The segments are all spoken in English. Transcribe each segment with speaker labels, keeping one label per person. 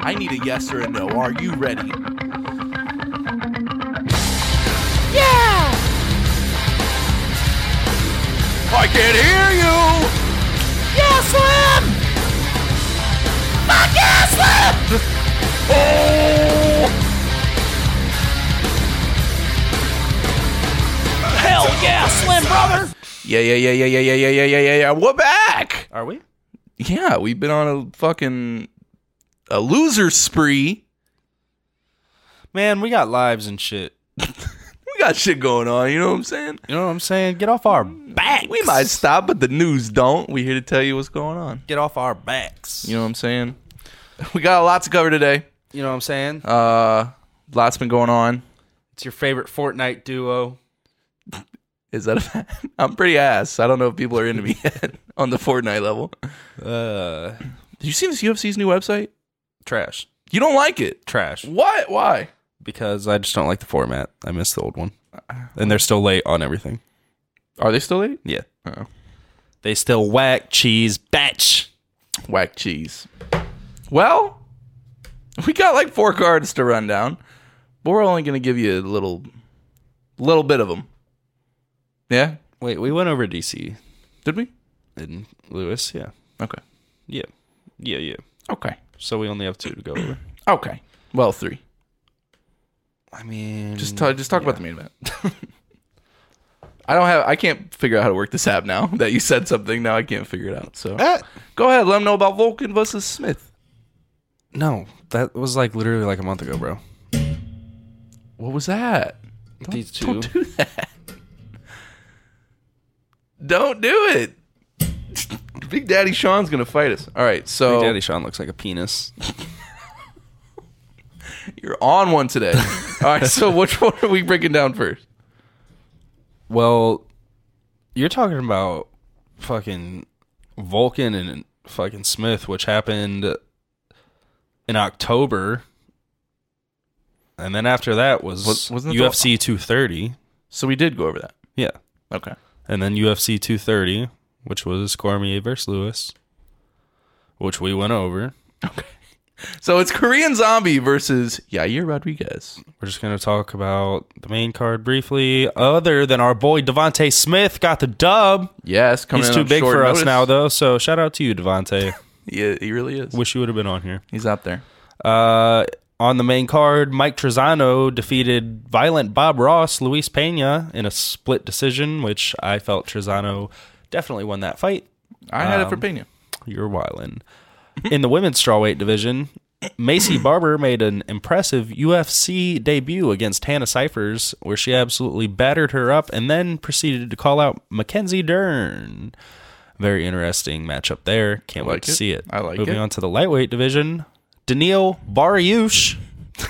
Speaker 1: I need a yes or a no. Are you ready?
Speaker 2: Yeah!
Speaker 1: I can't hear you!
Speaker 2: Yeah, Slim! Fuck yeah, Slim!
Speaker 1: Oh!
Speaker 2: Hell yeah, Slim, brother!
Speaker 1: Yeah. We're back!
Speaker 3: Are we?
Speaker 1: Yeah, we've been on a loser spree.
Speaker 3: Man, we got lives and shit.
Speaker 1: We got shit going on, you know what I'm saying?
Speaker 3: You know what I'm saying? Get off our backs.
Speaker 1: We might stop, but the news don't. We're here to tell you what's going on.
Speaker 3: Get off our backs.
Speaker 1: You know what I'm saying? We got a lot to cover today.
Speaker 3: You know what I'm saying?
Speaker 1: Lots been going on.
Speaker 3: It's your favorite Fortnite duo.
Speaker 1: Is that a fact? I'm pretty ass. I don't know if people are into me yet on the Fortnite level. Did you see this UFC's new website?
Speaker 3: Trash.
Speaker 1: You don't like it?
Speaker 3: Trash.
Speaker 1: What? Why?
Speaker 3: Because I just don't like the format. I miss the old one. And they're still late on everything.
Speaker 1: Are they still late?
Speaker 3: Yeah.
Speaker 1: Uh-oh.
Speaker 3: They still whack cheese batch.
Speaker 1: Whack cheese. Well, we got like 4 cards to run down, but we're only going to give you a little bit of them. Yeah?
Speaker 3: Wait, we went over DC.
Speaker 1: Did we?
Speaker 3: In Lewis, yeah.
Speaker 1: Okay.
Speaker 3: Yeah.
Speaker 1: Okay.
Speaker 3: So we only have 2 to go over.
Speaker 1: Okay. Well, 3.
Speaker 3: I mean...
Speaker 1: Just talk about the main event. I can't figure out how to work this app now that you said something. Now I can't figure it out. So go ahead. Let them know about Vulcan versus Smith.
Speaker 3: No, that was like literally like a month ago, bro.
Speaker 1: What was that?
Speaker 3: These 2.
Speaker 1: Don't do that. Don't do it. Big Daddy Sean's going to fight us. All right. So
Speaker 3: Big Daddy Sean looks like a penis.
Speaker 1: You're on one today. All right. So which one are we breaking down first?
Speaker 3: Well, you're talking about fucking Vulcan and fucking Smith, which happened in October. And then after that was
Speaker 1: wasn't it
Speaker 3: UFC 230.
Speaker 1: So we did go over that.
Speaker 3: Yeah.
Speaker 1: Okay.
Speaker 3: And then UFC 230, which was Cormier versus Lewis, which we went over.
Speaker 1: Okay. So it's Korean Zombie versus Yair Rodriguez.
Speaker 3: We're just going to talk about the main card briefly. Other than our boy Devontae Smith got the dub.
Speaker 1: Yes, coming
Speaker 3: He's
Speaker 1: in
Speaker 3: too
Speaker 1: on
Speaker 3: big
Speaker 1: short
Speaker 3: for us
Speaker 1: notice.
Speaker 3: now, though. So shout out to you, Devontae.
Speaker 1: Yeah, he really is.
Speaker 3: Wish you would have been on here.
Speaker 1: He's out there.
Speaker 3: On the main card, Mike Trezano defeated Violent Bob Ross, Luis Pena in a split decision, which I felt Trezano definitely won that fight.
Speaker 1: I had it for Pena.
Speaker 3: You're wildin'. In the women's strawweight division, Macy Barber made an impressive UFC debut against Hannah Cyphers, where she absolutely battered her up and then proceeded to call out Mackenzie Dern. Very interesting matchup there. Can't wait to see it.
Speaker 1: I like
Speaker 3: Moving
Speaker 1: it.
Speaker 3: on to the lightweight division, Daniil Barayush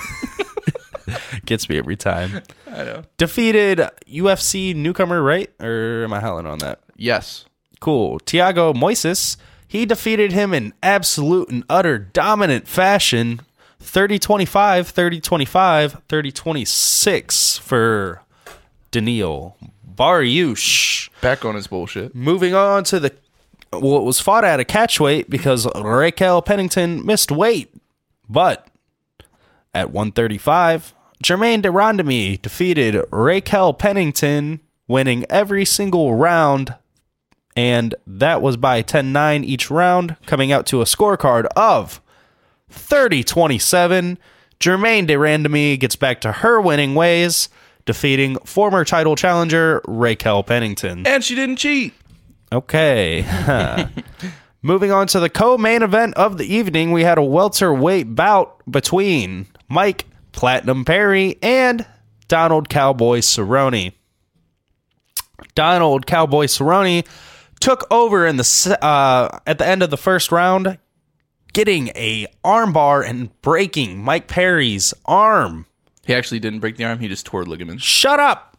Speaker 3: gets me every time.
Speaker 1: I know.
Speaker 3: Defeated UFC newcomer, right? Or am I howling on that?
Speaker 1: Yes.
Speaker 3: Cool. Thiago Moises, he defeated him in absolute and utter dominant fashion. 30-25, 30-25, 30-26 for Daniil Barayush.
Speaker 1: Back on his bullshit.
Speaker 3: Moving on to it was fought at a catchweight because Raquel Pennington missed weight. But at 135, Jermaine de Rondemy defeated Raquel Pennington, winning every single round. And that was by 10-9 each round, coming out to a scorecard of 30-27. Jermaine de Rondemy gets back to her winning ways, defeating former title challenger Raquel Pennington.
Speaker 1: And she didn't cheat.
Speaker 3: Okay. Moving on to the co-main event of the evening, we had a welterweight bout between Mike Platinum Perry and Donald Cowboy Cerrone. Donald Cowboy Cerrone took over in at the end of the first round, getting a armbar and breaking Mike Perry's arm.
Speaker 1: He actually didn't break the arm. He just tore ligaments.
Speaker 3: Shut up!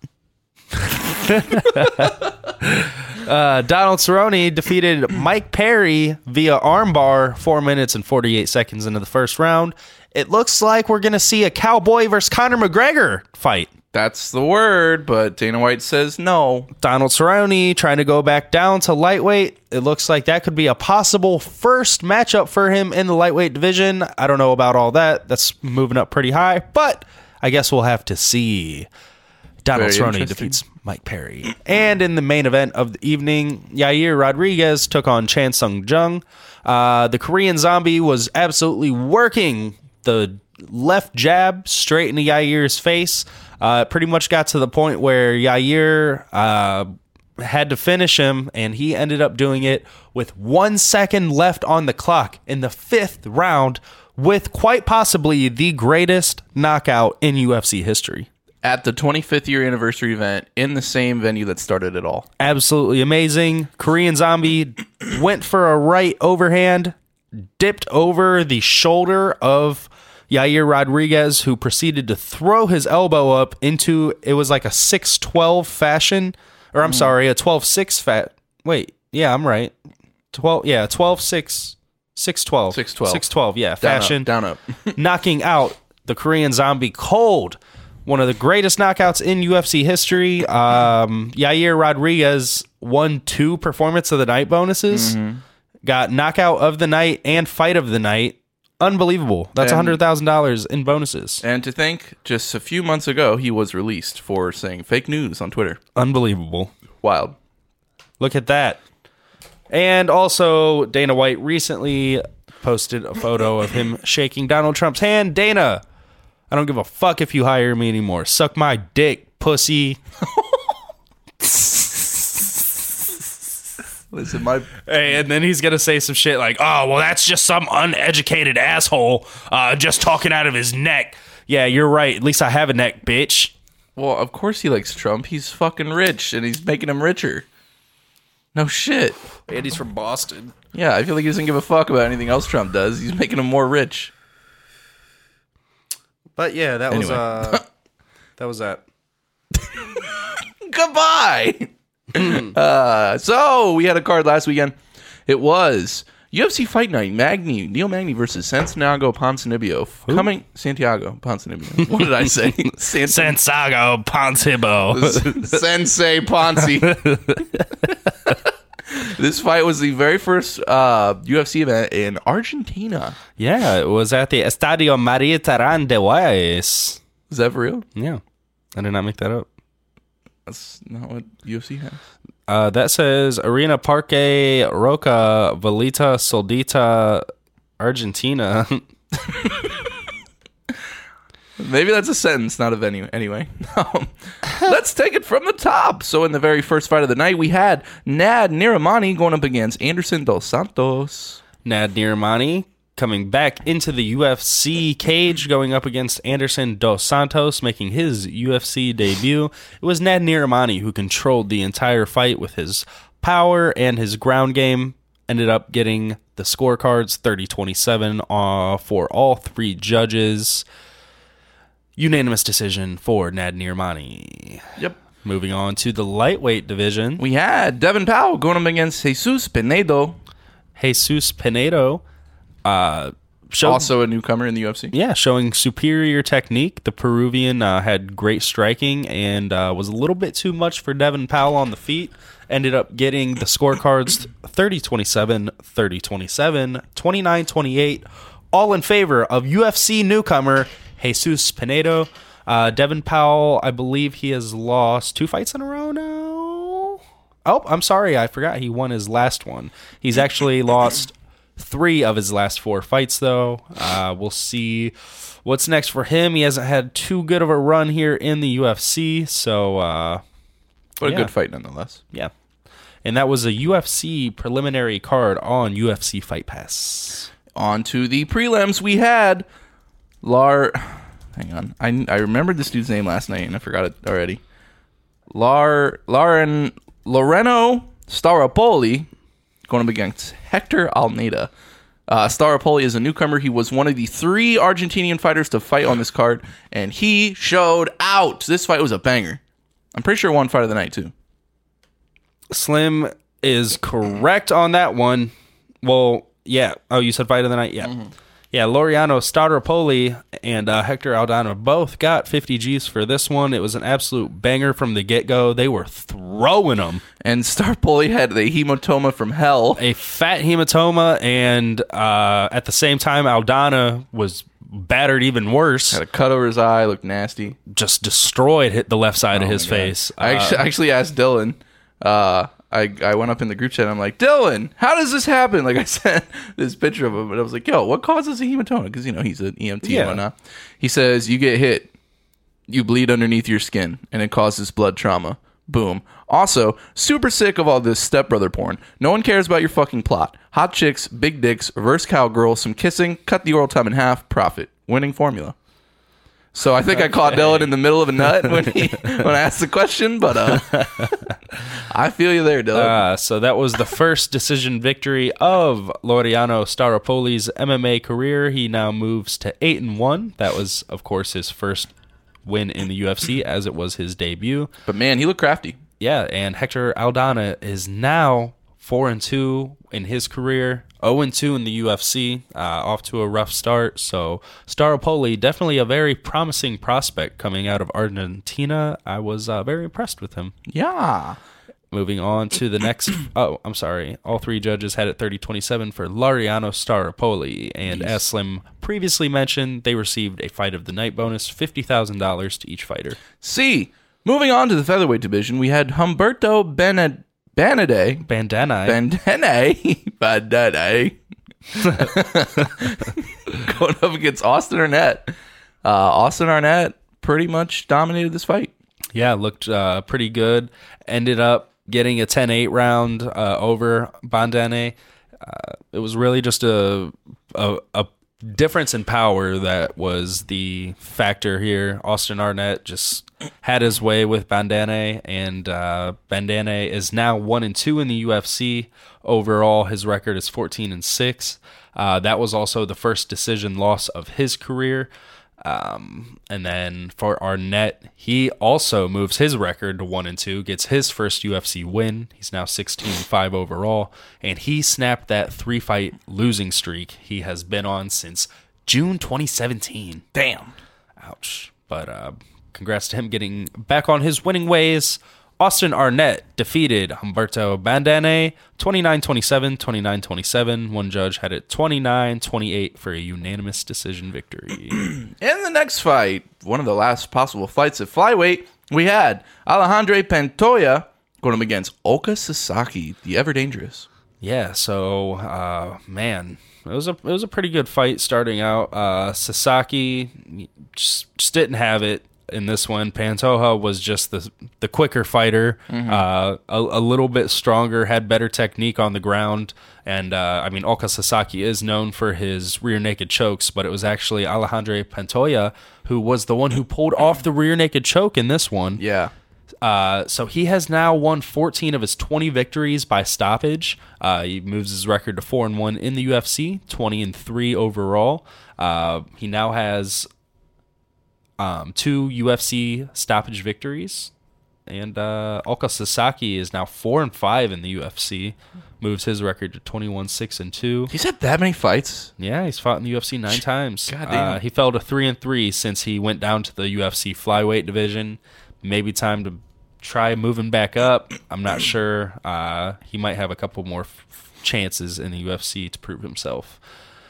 Speaker 3: Donald Cerrone defeated Mike Perry via armbar 4 minutes and 48 seconds into the first round. It looks like we're going to see a Cowboy versus Conor McGregor fight.
Speaker 1: That's the word, but Dana White says no.
Speaker 3: Donald Cerrone trying to go back down to lightweight. It looks like that could be a possible first matchup for him in the lightweight division. I don't know about all that. That's moving up pretty high, but I guess we'll have to see. Donald
Speaker 1: Very
Speaker 3: Cerrone
Speaker 1: interesting.
Speaker 3: defeats Mike Perry. And in the main event of the evening, Yair Rodriguez took on Chan Sung Jung. The Korean Zombie was absolutely working the left jab straight into Yair's face. Pretty much got to the point where Yair had to finish him, and he ended up doing it with 1 second left on the clock in the 5th round with quite possibly the greatest knockout in UFC history.
Speaker 1: At the 25th year anniversary event in the same venue that started it all.
Speaker 3: Absolutely amazing. Korean Zombie went for a right overhand, dipped over the shoulder of Yair Rodriguez, who proceeded to throw his elbow up into, it was like a 6-12 fashion, or I'm sorry, a 12-6 wait, yeah, I'm right. 12-6, 6-12.
Speaker 1: 6-12.
Speaker 3: 6-12, yeah, fashion.
Speaker 1: Down up.
Speaker 3: Knocking out the Korean Zombie cold. One of the greatest knockouts in UFC history. Yair Rodriguez won 2 Performance of the Night bonuses. Got Knockout of the Night and Fight of the Night. Unbelievable. That's $100,000 in bonuses.
Speaker 1: And to think, just a few months ago, he was released for saying fake news on Twitter.
Speaker 3: Unbelievable.
Speaker 1: Wild.
Speaker 3: Look at that. And also, Dana White recently posted a photo of him shaking Donald Trump's hand. Dana, I don't give a fuck if you hire me anymore. Suck my dick, pussy.
Speaker 1: Listen,
Speaker 3: Hey, and then he's going to say some shit like, oh, well, that's just some uneducated asshole just talking out of his neck. Yeah, you're right. At least I have a neck, bitch.
Speaker 1: Well, of course he likes Trump. He's fucking rich, and he's making him richer. No shit.
Speaker 3: And he's from Boston.
Speaker 1: Yeah, I feel like he doesn't give a fuck about anything else Trump does. He's making him more rich.
Speaker 3: But yeah, that
Speaker 1: Anyway.
Speaker 3: was that.
Speaker 1: Goodbye. So we had a card last weekend. It was UFC Fight Night. Neil Magny versus Santiago Ponzinibbio. Santiago Ponzinibbio. What did I say?
Speaker 3: Santiago Ponzinibbio.
Speaker 1: Sensei Ponzi. This fight was the very first UFC event in Argentina.
Speaker 3: Yeah, it was at the Estadio Maria Terán de Juárez.
Speaker 1: Is that for real?
Speaker 3: Yeah, I did not make that up.
Speaker 1: That's not what UFC has.
Speaker 3: That says Arena Parque Roca Velita Soldita, Argentina.
Speaker 1: Maybe that's a sentence, not a venue. Anyway, let's take it from the top. So in the very first fight of the night, we had Nad Niramani going up against Anderson Dos Santos.
Speaker 3: Nad Niramani coming back into the UFC cage, going up against Anderson Dos Santos, making his UFC debut. It was Nad Niramani who controlled the entire fight with his power and his ground game. Ended up getting the scorecards 30-27 for all 3 judges. Unanimous decision for Nad Niramani.
Speaker 1: Yep.
Speaker 3: Moving on to the lightweight division.
Speaker 1: We had Devin Powell going up against Jesus Pinedo.
Speaker 3: Jesus Pinedo.
Speaker 1: Also a newcomer in the UFC.
Speaker 3: Yeah, showing superior technique. The Peruvian had great striking and was a little bit too much for Devin Powell on the feet. Ended up getting the scorecards 30-27, 30-27, 29-28, all in favor of UFC newcomer Jesus Pinedo. Devin Powell, I believe he has lost 2 fights in a row now. Oh, I'm sorry. I forgot he won his last one. He's actually lost 3 of his last 4 fights, though. We'll see what's next for him. He hasn't had too good of a run here in the UFC, so...
Speaker 1: But a
Speaker 3: yeah.
Speaker 1: good fight nonetheless.
Speaker 3: Yeah. And that was a UFC preliminary card on UFC Fight Pass.
Speaker 1: On to the prelims. We had hang on. I remembered this dude's name last night and I forgot it already. Loreno Staropoli going up against Hector Almeida. Staropoli is a newcomer. He was one of the 3 Argentinian fighters to fight on this card, and he showed out. This fight was a banger. I'm pretty sure won fight of the night, too.
Speaker 3: Slim is correct on that one. Well, yeah. Oh, you said fight of the night? Yeah. Yeah, Laureano Staropoli and Hector Aldana both got 50 Gs for this one. It was an absolute banger from the get-go. They were throwing them.
Speaker 1: And Starpoli had the hematoma from hell.
Speaker 3: A fat hematoma, and at the same time, Aldana was battered even worse.
Speaker 1: Had a cut over his eye, looked nasty.
Speaker 3: Just destroyed hit the left side of his face.
Speaker 1: I actually asked Dylan. I went up in the group chat and I'm like, Dylan, how does this happen? Like I sent this picture of him and I was like, yo, what causes a hematoma? Because, he's an EMT and whatnot. He says, you get hit, you bleed underneath your skin, and it causes blood trauma. Boom. Also, super sick of all this stepbrother porn. No one cares about your fucking plot. Hot chicks, big dicks, reverse cowgirl, some kissing, cut the oral time in half, profit. Winning formula. So I think I caught Dylan in the middle of a nut when I asked the question, but I feel you there, Dylan.
Speaker 3: So that was the first decision victory of Laureano Staropoli's MMA career. He now moves to 8-1. That was, of course, his first win in the UFC, as it was his debut.
Speaker 1: But man, he looked crafty.
Speaker 3: Yeah, and Hector Aldana is now 4-2 in his career. 0-2 in the UFC, off to a rough start. So Staropoli, definitely a very promising prospect coming out of Argentina. I was very impressed with him.
Speaker 1: Yeah.
Speaker 3: Moving on to the next. Oh, I'm sorry. All three judges had it 30-27 for Laureano Staropoli. And as Slim previously mentioned, they received a Fight of the Night bonus, $50,000 to each fighter.
Speaker 1: C. Moving on to the featherweight division, we had Humberto Bandana. Going up against Austin Arnett. Austin Arnett pretty much dominated this fight.
Speaker 3: Yeah, looked pretty good. Ended up getting a 10-8 round over Bandane. It was really just a difference in power that was the factor here. Austin Arnett just had his way with Bandane, and Bandane is now 1-2 in the UFC. Overall, his record is 14-6. That was also the first decision loss of his career. And then for Arnett, he also moves his record to 1-2, gets his first UFC win. He's now 16-5 overall, and he snapped that 3-fight losing streak he has been on since June 2017.
Speaker 1: Damn.
Speaker 3: Ouch. But congrats to him getting back on his winning ways. Austin Arnett defeated Humberto Bandane 29-27, 29-27. One judge had it 29-28 for a unanimous decision victory.
Speaker 1: In the next fight, one of the last possible fights at flyweight, we had Alejandro Pantoja going up against Oka Sasaki, the ever dangerous.
Speaker 3: Yeah, so man, it was a pretty good fight starting out. Sasaki just didn't have it in this one. Pantoja was just the quicker fighter, a little bit stronger, had better technique on the ground, and Oka Sasaki is known for his rear naked chokes, but it was actually Alejandro Pantoja who was the one who pulled off the rear naked choke in this one.
Speaker 1: Yeah.
Speaker 3: So he has now won 14 of his 20 victories by stoppage. He moves his record to 4-1 in the UFC, 20-3 overall. He now has 2 UFC stoppage victories, and Oka Sasaki is now 4-5 in the UFC, moves his record to 21-6-2.
Speaker 1: He's had that many fights?
Speaker 3: Yeah, he's fought in the UFC 9 times.
Speaker 1: God damn.
Speaker 3: He fell to 3-3 since he went down to the UFC flyweight division. Maybe time to try moving back up. I'm not sure. He might have a couple more chances in the UFC to prove himself.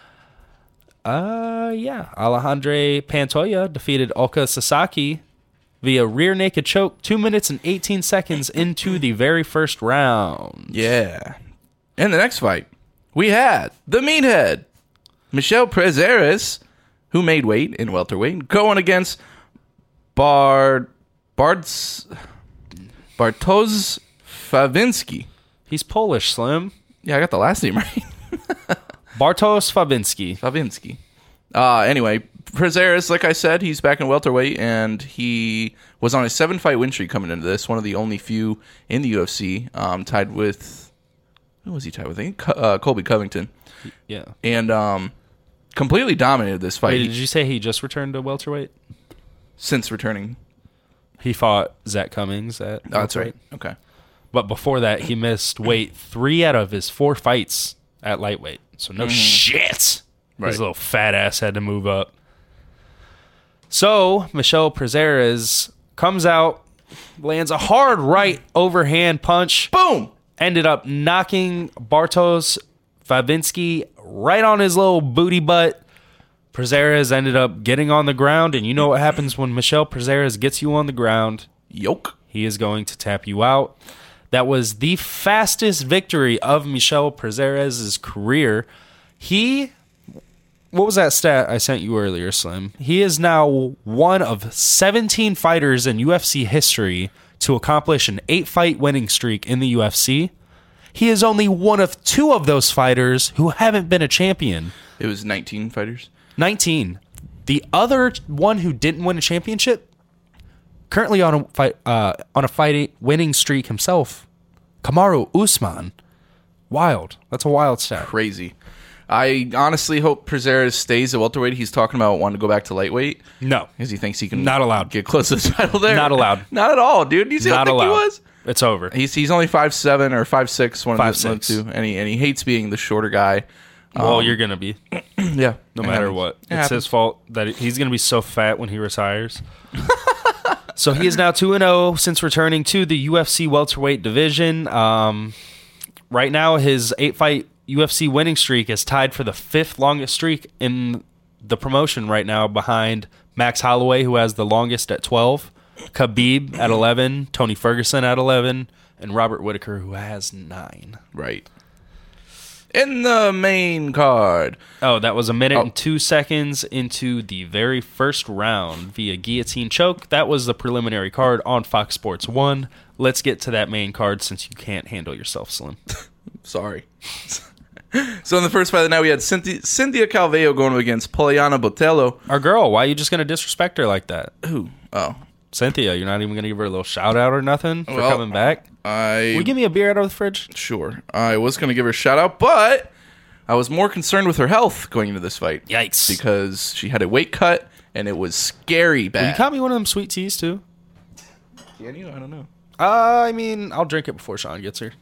Speaker 3: Alejandro Pantoja defeated Oka Sasaki via rear naked choke 2 minutes and 18 seconds into the very first round.
Speaker 1: Yeah. In the next fight, we had the meathead, Michel Prazeres, who made weight in welterweight, going against Bartosz Fabiński.
Speaker 3: He's Polish, Slim.
Speaker 1: Yeah, I got the last name right.
Speaker 3: Bartosz Fabiński.
Speaker 1: Anyway, Prazeres, like I said, he's back in welterweight, and he was on a 7-fight win streak coming into this. One of the only few in the UFC, tied with, who was he tied with? I think Colby Covington.
Speaker 3: Yeah.
Speaker 1: And completely dominated this fight.
Speaker 3: Wait, did you say he just returned to welterweight?
Speaker 1: Since returning.
Speaker 3: He fought Zach Cummings at
Speaker 1: Oh, that's right. Okay.
Speaker 3: But before that, he missed weight 3 out of his 4 fights at lightweight. So no shit.
Speaker 1: Right.
Speaker 3: His little fat ass had to move up. So Michelle Prazeres comes out, lands a hard right overhand punch,
Speaker 1: Boom.
Speaker 3: ended up knocking Bartosz Fabiński right on his little booty butt. Prazeres ended up getting on the ground, and you know what happens when Michelle Prazeres gets you on the ground?
Speaker 1: Yoke.
Speaker 3: He is going to tap you out. That was the fastest victory of Michelle Prazeres' career. What was that stat I sent you earlier, Slim? He is now one of 17 fighters in UFC history to accomplish an 8-fight winning streak in the UFC. He is only one of 2 of those fighters who haven't been a champion.
Speaker 1: It was 19 fighters.
Speaker 3: 19. The other one who didn't win a championship, currently on a fight winning streak himself, Kamaru Usman. Wild. That's a wild stat.
Speaker 1: Crazy. I honestly hope Prazeres stays at welterweight. He's talking about wanting to go back to lightweight
Speaker 3: No.
Speaker 1: because he thinks he can
Speaker 3: Not allowed.
Speaker 1: get close to the title there.
Speaker 3: Not allowed.
Speaker 1: Not at all, dude. You see how
Speaker 3: Not
Speaker 1: thick
Speaker 3: allowed.
Speaker 1: he was?
Speaker 3: It's over.
Speaker 1: He's only 5'7" or 5'6", one of the
Speaker 3: 5'6".
Speaker 1: two, and he hates being the shorter guy.
Speaker 3: Well, you're going to be,
Speaker 1: Yeah,
Speaker 3: no matter what. It's his fault that he's going to be so fat when he retires. So he is now 2-0 since returning to the UFC welterweight division. Right now, his 8-fight UFC winning streak is tied for the 5th longest streak in the promotion right now, behind Max Holloway, who has the longest at 12, Khabib at 11, Tony Ferguson at 11, and Robert Whittaker, who has 9.
Speaker 1: Right. In the main card,
Speaker 3: Oh, that was a minute and 2 seconds into the very first round via guillotine choke. That was the preliminary card on Fox Sports 1. Let's get to that main card since you can't handle yourself, Slim.
Speaker 1: sorry. So in the first fight of the night, we had Cynthia Calvillo going up against Poliana Botelho.
Speaker 3: Our girl, why are you just going to disrespect her like that?
Speaker 1: Who? Oh,
Speaker 3: Cynthia, you're not even going to give her a little shout out or nothing for
Speaker 1: Well,
Speaker 3: coming back? Will you give me a beer out of the fridge?
Speaker 1: Sure. I was going to give her a shout out, but I was more concerned with her health going into this fight.
Speaker 3: Yikes.
Speaker 1: Because she had a weight cut, and it was scary bad.
Speaker 3: You caught me one of them sweet teas, too.
Speaker 1: Can you? I don't know.
Speaker 3: I mean, I'll drink it before Sean gets here.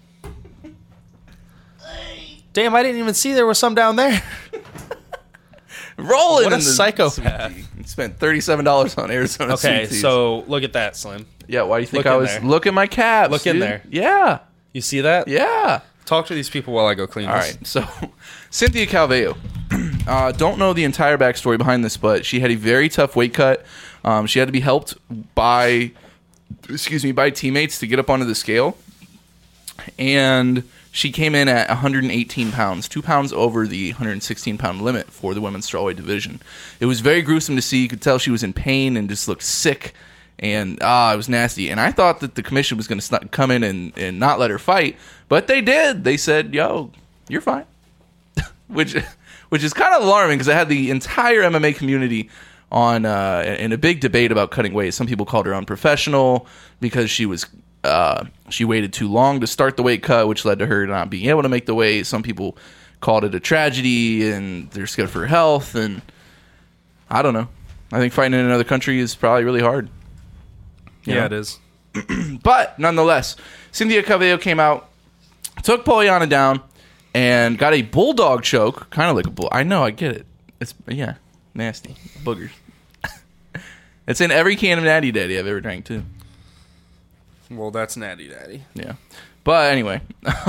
Speaker 3: Damn, I didn't even see there was some down there.
Speaker 1: Rolling
Speaker 3: What a
Speaker 1: in the
Speaker 3: psychopath.
Speaker 1: sweet tea. You spent $37 on Arizona
Speaker 3: Okay,
Speaker 1: sweet teas.
Speaker 3: so look at that, Slim.
Speaker 1: Yeah, why do you think
Speaker 3: look
Speaker 1: I
Speaker 3: in
Speaker 1: was...
Speaker 3: there.
Speaker 1: Look at my calves,
Speaker 3: Look in
Speaker 1: dude.
Speaker 3: there.
Speaker 1: Yeah.
Speaker 3: You see that?
Speaker 1: Yeah.
Speaker 3: Talk to these people while I go clean
Speaker 1: All
Speaker 3: this.
Speaker 1: right, so Cynthia Calvillo. Don't know the entire backstory behind this, but she had a very tough weight cut. She had to be helped by teammates to get up onto the scale. And she came in at 118 pounds, 2 pounds over the 116-pound limit for the women's strawweight division. It was very gruesome to see. You could tell she was in pain and just looked sick. And it was nasty. And I thought that the commission was going to come in and not let her fight, but they did. They said, "Yo, you're fine," which is kind of alarming because I had the entire MMA community on in a big debate about cutting weight. Some people called her unprofessional because she waited too long to start the weight cut, which led to her not being able to make the weight. Some people called it a tragedy and they're scared for her health. And I don't know. I think fighting in another country is probably really hard.
Speaker 3: Yeah, it is.
Speaker 1: But nonetheless, Cynthia Calvillo came out, took Poliana down, and got a bulldog choke, kind of like a bull. I know, I get it. It's nasty boogers. It's in every can of Natty Daddy I've ever drank too.
Speaker 3: Well, that's Natty Daddy.
Speaker 1: Yeah, but anyway,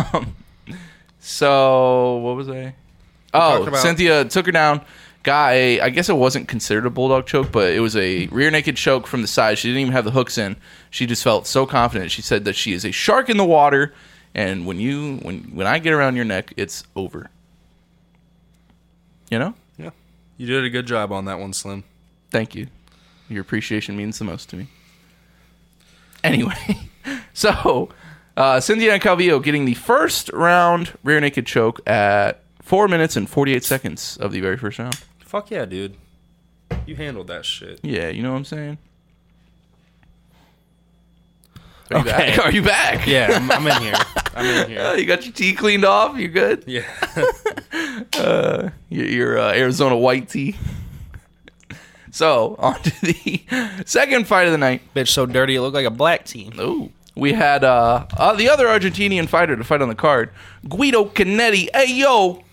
Speaker 1: so what was I? Oh, Cynthia took her down. Got I guess it wasn't considered a bulldog choke, but it was a rear naked choke from the side. She didn't even have the hooks in. She just felt so confident. She said that she is a shark in the water, and when I get around your neck, it's over. You know?
Speaker 3: Yeah. You did a good job on that one, Slim.
Speaker 1: Thank you. Your appreciation means the most to me. Anyway, so Cynthia Calvillo getting the first round rear naked choke at 4 minutes and 48 seconds of the very first round.
Speaker 3: Fuck yeah, dude. You handled that shit.
Speaker 1: Yeah, you know what I'm saying? Are you
Speaker 3: Okay.
Speaker 1: back? Are you back?
Speaker 3: Yeah, I'm in here. I'm in here.
Speaker 1: You got your tea cleaned off? You good?
Speaker 3: Yeah.
Speaker 1: Your Arizona white tea. So, on to the second fight of the night.
Speaker 3: Bitch so dirty it looked like a black team.
Speaker 1: Ooh. We had the other Argentinian fighter to fight on the card, Guido Canetti. Hey, yo.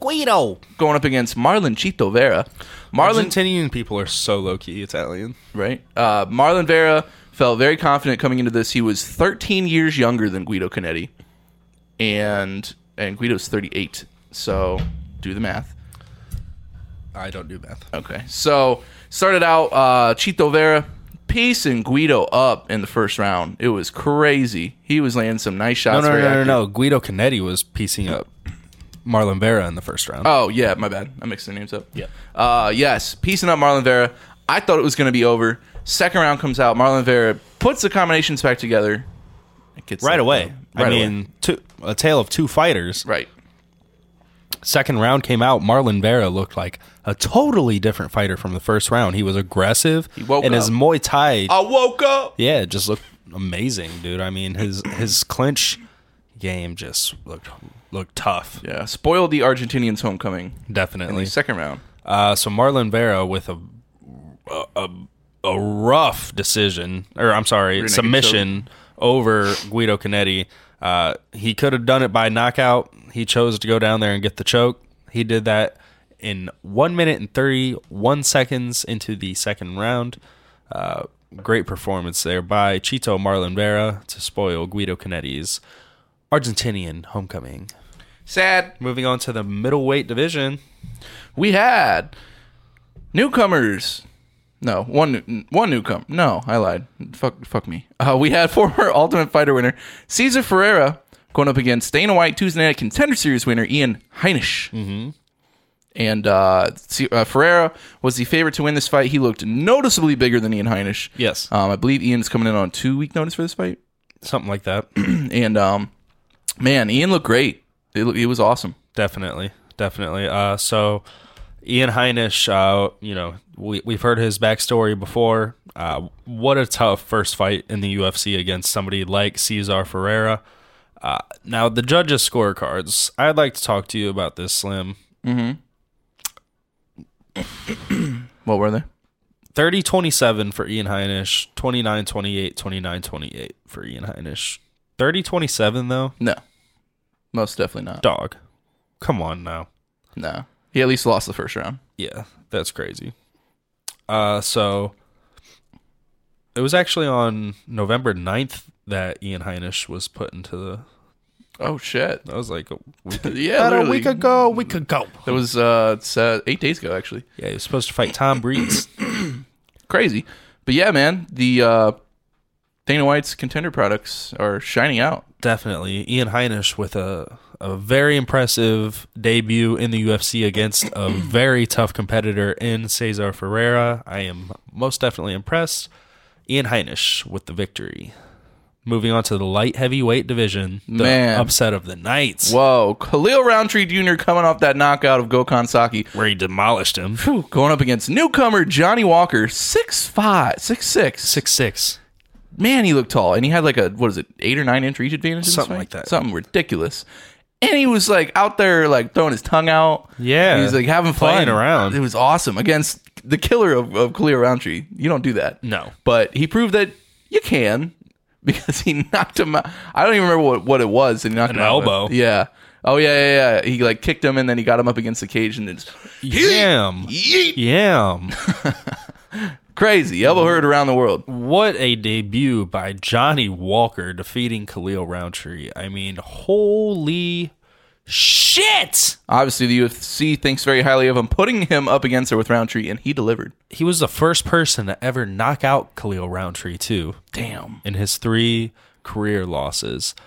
Speaker 3: Guido.
Speaker 1: going up against Marlon Chito Vera. Marlon,
Speaker 3: Argentinian people are so low-key Italian.
Speaker 1: right? Marlon Vera felt very confident coming into this. He was 13 years younger than Guido Canetti, and Guido's 38. So do the math.
Speaker 3: I don't do math.
Speaker 1: Okay, so started out Chito Vera piecing Guido up in the first round. It was crazy. He was landing some nice shots.
Speaker 3: No. Guido Canetti was piecing up Marlon Vera in the first round.
Speaker 1: Oh yeah, my bad. I mixed their names up.
Speaker 3: Yeah.
Speaker 1: Yes, piecing up Marlon Vera. I thought it was going to be over. Second round comes out. Marlon Vera puts the combinations back together. It gets
Speaker 3: Right away.
Speaker 1: Right
Speaker 3: I
Speaker 1: away.
Speaker 3: mean, a tale of two fighters.
Speaker 1: Right.
Speaker 3: Second round came out. Marlon Vera looked like a totally different fighter from the first round. He was aggressive. He
Speaker 1: woke
Speaker 3: and his
Speaker 1: up.
Speaker 3: Muay Thai.
Speaker 1: I woke up.
Speaker 3: Yeah, it just looked amazing, dude. I mean, his clinch game just looked tough.
Speaker 1: Yeah, spoiled the Argentinians' homecoming in
Speaker 3: Definitely.
Speaker 1: the second round.
Speaker 3: So Marlon Vera with a rough decision, or I'm sorry,
Speaker 1: naked
Speaker 3: submission over Guido Canetti. He could have done it by knockout. He chose to go down there and get the choke. He did that in 1 minute and 31 seconds into the second round. Great performance there by Chito Marlon Vera to spoil Guido Canetti's Argentinian homecoming.
Speaker 1: Sad.
Speaker 3: Moving on to the middleweight division.
Speaker 1: We had newcomers. No, one newcomer. No, I lied. Fuck me. We had former Ultimate Fighter winner Cesar Ferreira going up against Dana White Tuesday Night Contender Series winner Ian Heinisch. Mm-hmm. And Ferreira was the favorite to win this fight. He looked noticeably bigger than Ian Heinisch.
Speaker 3: Yes.
Speaker 1: I believe Ian's coming in on 2-week notice for this fight.
Speaker 3: Something like that.
Speaker 1: And man, Ian looked great. He was awesome.
Speaker 3: Definitely. So Ian Heinisch, we've heard his backstory before. What a tough first fight in the UFC against somebody like Cesar Ferreira. Now, the judges' scorecards, I'd like to talk to you about this, Slim.
Speaker 1: Mm-hmm. What were they?
Speaker 3: 30-27 for Ian Heinisch, 29-28, 29-28 for Ian Heinisch. 30-27, though?
Speaker 1: No. Most definitely not.
Speaker 3: Dog. Come on now.
Speaker 1: No. He at least lost the first round.
Speaker 3: Yeah, that's crazy. So it was actually on November 9th that Ian Heinisch was put into the...
Speaker 1: Oh, shit.
Speaker 3: That was like a week,
Speaker 1: Yeah,
Speaker 3: about a
Speaker 1: literally.
Speaker 3: week ago.
Speaker 1: That was it's, 8 days ago, actually.
Speaker 3: Yeah, he was supposed to fight Tom Breeze.
Speaker 1: Crazy. But yeah, man, the Dana White's contender products are shining out.
Speaker 3: Definitely. Ian Heinisch with a very impressive debut in the UFC against a very tough competitor in Cesar Ferreira. I am most definitely impressed. Ian Heinisch with the victory. Moving on to the light heavyweight division, the
Speaker 1: Man.
Speaker 3: upset of the night,
Speaker 1: Whoa. Khalil Roundtree Jr. coming off that knockout of Gokhan Saki.
Speaker 3: where he demolished him.
Speaker 1: Whew, going up against newcomer Johnny Walker, 6'5", 6'6".
Speaker 3: 6'6".
Speaker 1: Man, he looked tall. And he had like a, 8 or 9 inch reach advantage? in this
Speaker 3: Something
Speaker 1: fight?
Speaker 3: like that.
Speaker 1: Something ridiculous. And he was like out there like throwing his tongue out.
Speaker 3: Yeah.
Speaker 1: He was like having fun.
Speaker 3: Playing around.
Speaker 1: It was awesome against the killer of Khalil Roundtree. You don't do that.
Speaker 3: No.
Speaker 1: But he proved that you can because he knocked him out. I don't even remember what it was. And he knocked
Speaker 3: An
Speaker 1: him out.
Speaker 3: elbow.
Speaker 1: Yeah. Oh, yeah. He like kicked him and then he got him up against the cage and it's
Speaker 3: Yam.
Speaker 1: yeet.
Speaker 3: Yam.
Speaker 1: Crazy. Elbow heard around the world.
Speaker 3: What a debut by Johnny Walker defeating Khalil Roundtree. I mean, holy shit!
Speaker 1: Obviously, the UFC thinks very highly of him, putting him up against her with Roundtree, and he delivered.
Speaker 3: He was the first person to ever knock out Khalil Roundtree, too.
Speaker 1: Damn.
Speaker 3: In his 3 career losses.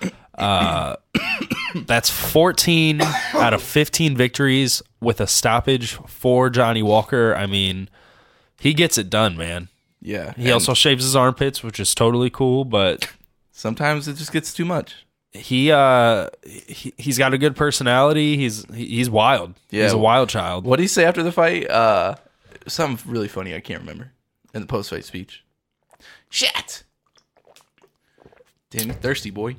Speaker 3: That's 14 out of 15 victories with a stoppage for Johnny Walker. I mean, he gets it done, man.
Speaker 1: Yeah.
Speaker 3: He also shaves his armpits, which is totally cool, but
Speaker 1: sometimes it just gets too much.
Speaker 3: he's got a good personality. He's wild.
Speaker 1: Yeah.
Speaker 3: He's a wild child.
Speaker 1: What did he say after the fight? Something really funny. I can't remember in the post-fight speech. Shit. Damn, thirsty boy.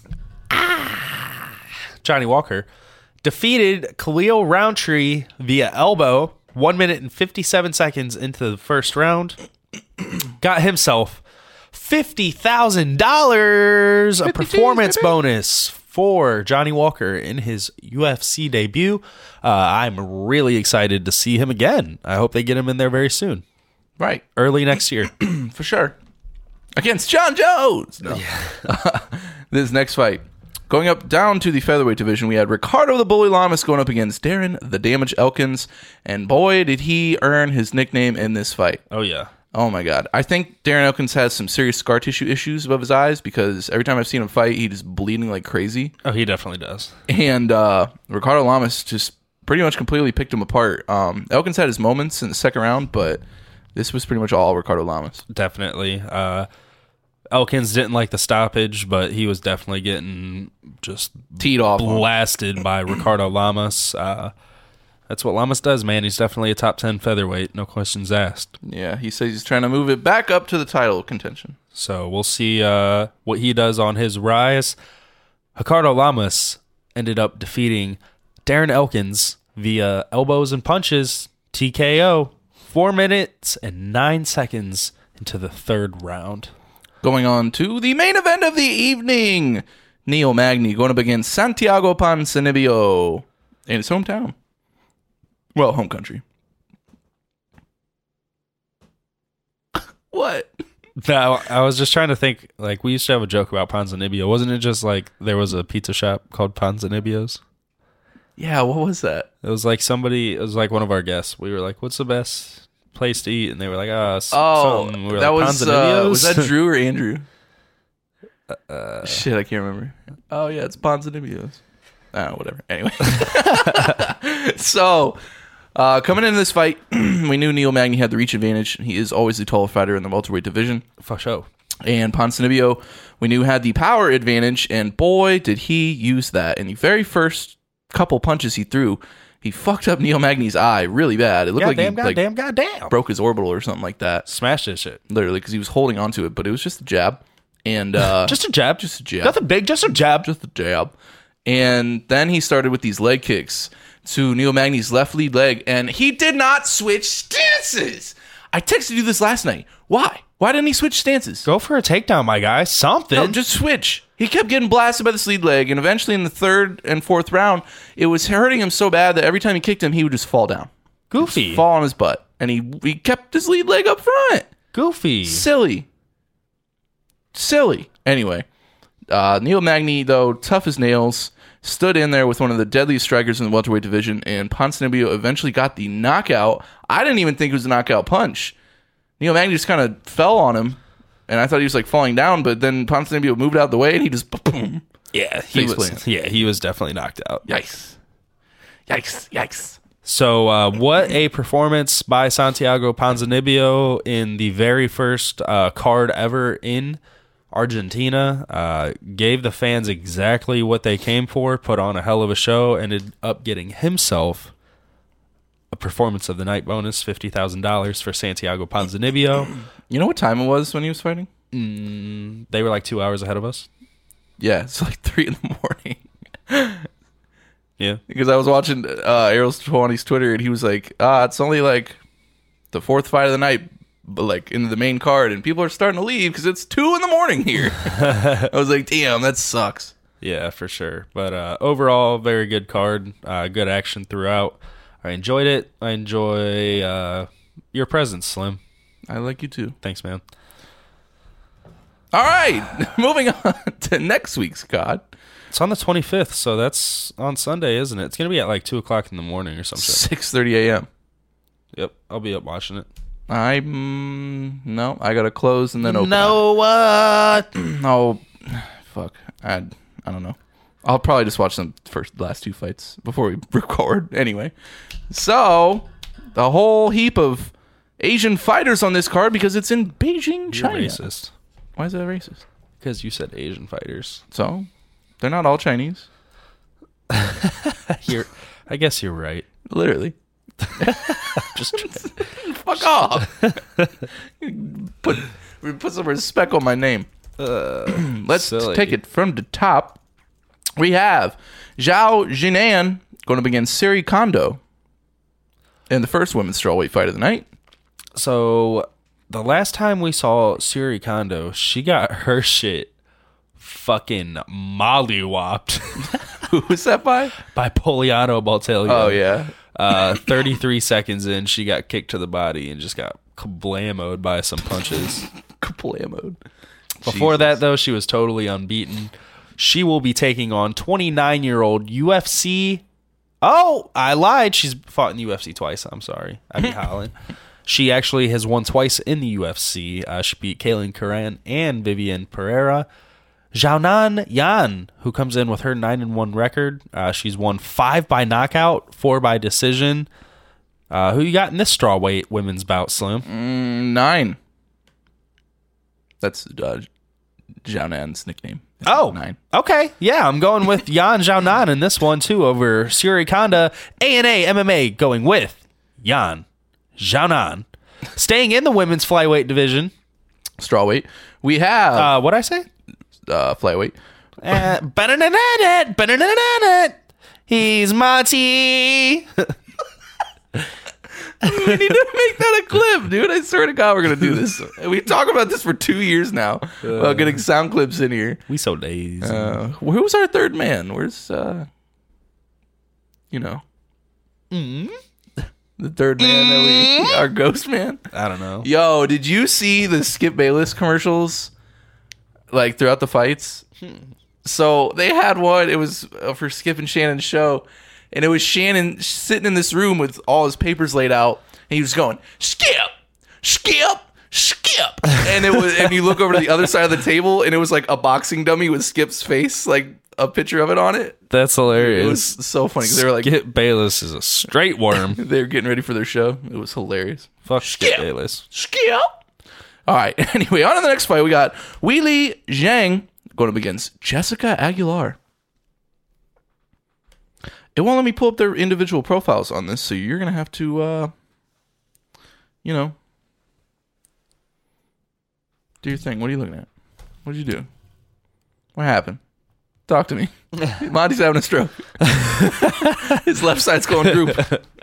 Speaker 3: Johnny Walker defeated Khalil Roundtree via elbow 1 minute and 57 seconds into the first round. Got himself $50,000, a performance bonus for Johnny Walker in his UFC debut. I'm really excited to see him again. I hope they get him in there very soon.
Speaker 1: Right.
Speaker 3: Early next year.
Speaker 1: For sure. Against John Jones. No. This next fight. Going up down to the featherweight division, we had Ricardo the Bully Lamas going up against Darren the Damage Elkins. And boy, did he earn his nickname in this fight.
Speaker 3: Oh, yeah.
Speaker 1: Oh, my God. I think Darren Elkins has some serious scar tissue issues above his eyes because every time I've seen him fight, he's just bleeding like crazy.
Speaker 3: Oh, he definitely does.
Speaker 1: And Ricardo Lamas just pretty much completely picked him apart. Elkins had his moments in the second round, but this was pretty much all Ricardo Lamas.
Speaker 3: Definitely. Elkins didn't like the stoppage, but he was definitely getting just
Speaker 1: Teed off.
Speaker 3: blasted by Ricardo Lamas. That's what Lamas does, man. He's definitely a top 10 featherweight, no questions asked.
Speaker 1: Yeah, he says he's trying to move it back up to the title contention.
Speaker 3: So we'll see what he does on his rise. Ricardo Lamas ended up defeating Darren Elkins via elbows and punches, TKO, 4 minutes and 9 seconds into the third round.
Speaker 1: Going on to the main event of the evening. Neil Magny going up against Santiago Ponzinibbio in his hometown. Well, home country. What?
Speaker 3: Now, I was just trying to think, like, we used to have a joke about Ponzinibbio. Wasn't it just like there was a pizza shop called Ponzinibbio's?
Speaker 1: Yeah, what was that?
Speaker 3: It was like somebody, it was like one of our guests. We were like, what's the best place to eat? And they were like, we were
Speaker 1: that
Speaker 3: like,
Speaker 1: was
Speaker 3: Ponzinibbio's?
Speaker 1: that Drew or Andrew? Shit, I can't remember. Oh yeah, it's Ponzinibbio's. Whatever. Anyway, so coming into this fight, we knew Neil Magny had the reach advantage. He is always the taller fighter in the welterweight division.
Speaker 3: For sure.
Speaker 1: And Ponzinibbio, we knew had the power advantage, and boy, did he use that. In the very first couple punches he threw, he fucked up Neil Magny's eye really bad. It looked like he
Speaker 3: goddamn.
Speaker 1: broke his orbital or something like that.
Speaker 3: Smashed this shit.
Speaker 1: Literally, because he was holding onto it, but it was just a jab. And
Speaker 3: just a jab.
Speaker 1: Just a jab.
Speaker 3: Nothing big, just a jab.
Speaker 1: Just a jab. And then he started with these leg kicks to Neil Magny's left lead leg, and he did not switch stances. I texted you this last night. Why? Why didn't he switch stances?
Speaker 3: Go for a takedown, my guy. Something.
Speaker 1: No, just switch. He kept getting blasted by this lead leg, and eventually in the third and fourth round, it was hurting him so bad that every time he kicked him, he would just fall down.
Speaker 3: Goofy.
Speaker 1: Fall on his butt. And he kept his lead leg up front.
Speaker 3: Goofy.
Speaker 1: Silly. Anyway, Neil Magny, though, tough as nails, stood in there with one of the deadliest strikers in the welterweight division, and Ponzinibbio eventually got the knockout. I didn't even think it was a knockout punch. Neil Magny just kind of fell on him, and I thought he was like falling down, but then Ponzinibbio moved out of the way, and he just boom.
Speaker 3: Yeah, he was definitely knocked out.
Speaker 1: Yikes.
Speaker 3: So, what a performance by Santiago Ponzinibbio in the very first card ever in Argentina. Gave the fans exactly what they came for, put on a hell of a show, ended up getting himself a performance of the night bonus, $50,000 for Santiago Ponzinibbio.
Speaker 1: You know what time it was when he was fighting?
Speaker 3: They were like 2 hours ahead of us.
Speaker 1: Yeah, it's like 3 a.m.
Speaker 3: Yeah.
Speaker 1: Because I was watching Errol Twani's Twitter, and he was like, it's only like the fourth fight of the night, but like in the main card, and people are starting to leave because it's 2 a.m. here. I was like, damn, that sucks.
Speaker 3: Yeah, for sure. But overall, very good card. Good action throughout. I enjoyed it. I enjoy your presence, Slim.
Speaker 1: I like you too.
Speaker 3: Thanks, man.
Speaker 1: All right, moving on to next week's card.
Speaker 3: It's on the 25th, so that's on Sunday, isn't it? It's going to be at like 2 o'clock in the morning or some shit.
Speaker 1: 6:30 a.m.
Speaker 3: Yep, I'll be up watching it.
Speaker 1: No, I got to close and then open.
Speaker 3: No, what?
Speaker 1: Oh, fuck. I don't know. I'll probably just watch the last 2 fights before we record. Anyway, so the whole heap of Asian fighters on this card because it's in Beijing, China.
Speaker 3: You're racist.
Speaker 1: Why is that racist?
Speaker 3: Because you said Asian fighters.
Speaker 1: So they're not all Chinese.
Speaker 3: I guess you're right.
Speaker 1: Literally.
Speaker 3: Just
Speaker 1: fuck off. Put some respect on my name. Let's take it from the top. We have Zhao Jinan going up against Siri Kondo in the first women's strawweight fight of the night.
Speaker 3: So the last time we saw Siri Kondo, she got her shit fucking mollywopped
Speaker 1: Who was that by?
Speaker 3: by Poliano Baltelio.
Speaker 1: Oh, yeah.
Speaker 3: 33 seconds in, she got kicked to the body and just got kablamoed by some punches.
Speaker 1: Kaplamoed.
Speaker 3: Before that, though, she was totally unbeaten. She will be taking on 29-year-old UFC. Oh, I lied. She's fought in the UFC twice. I'm sorry. Abby Holland. She actually has won twice in the UFC. She beat Kaylin Curran and Vivian Pereira. Xiaonan Yan, who comes in with her 9-1 record. She's won 5 by knockout, 4 by decision. Who you got in this strawweight women's bout, Slim?
Speaker 1: 9. That's Xiaonan's nickname.
Speaker 3: Oh,
Speaker 1: 9.
Speaker 3: Okay. Yeah, I'm going with Yan Xiaonan in this one, too, over Suri Konda. ANA MMA going with Yan Xiaonan. Staying in the women's flyweight division.
Speaker 1: Strawweight. We have
Speaker 3: What'd I say?
Speaker 1: flyweight.
Speaker 3: He's Monty.
Speaker 1: We need to make that a clip, dude. I swear to God, we're gonna do this. We talk about this for 2 years now. About getting sound clips in here.
Speaker 3: We so lazy.
Speaker 1: Who was our third man? Where's the third man that our ghost man?
Speaker 3: I don't know.
Speaker 1: Yo, did you see the Skip Bayless commercials? Like throughout the fights? So they had one. It was for Skip and Shannon's show. And it was Shannon sitting in this room with all his papers laid out, and he was going, Skip, Skip, Skip. And it was, and you look over to the other side of the table, and it was like a boxing dummy with Skip's face, like a picture of it on it.
Speaker 3: That's hilarious.
Speaker 1: It was so funny because they were like,
Speaker 3: Skip Bayless is a straight worm.
Speaker 1: they were getting ready for their show. It was hilarious.
Speaker 3: Fuck Skip Bayless.
Speaker 1: Skip. All right. Anyway, on to the next fight. We got Weili Zhang going up against Jessica Aguilar. It won't let me pull up their individual profiles on this, so you're going to have to, do your thing. What are you looking at? What did you do? What happened? Talk to me. Monty's having a stroke. His left side's going droop.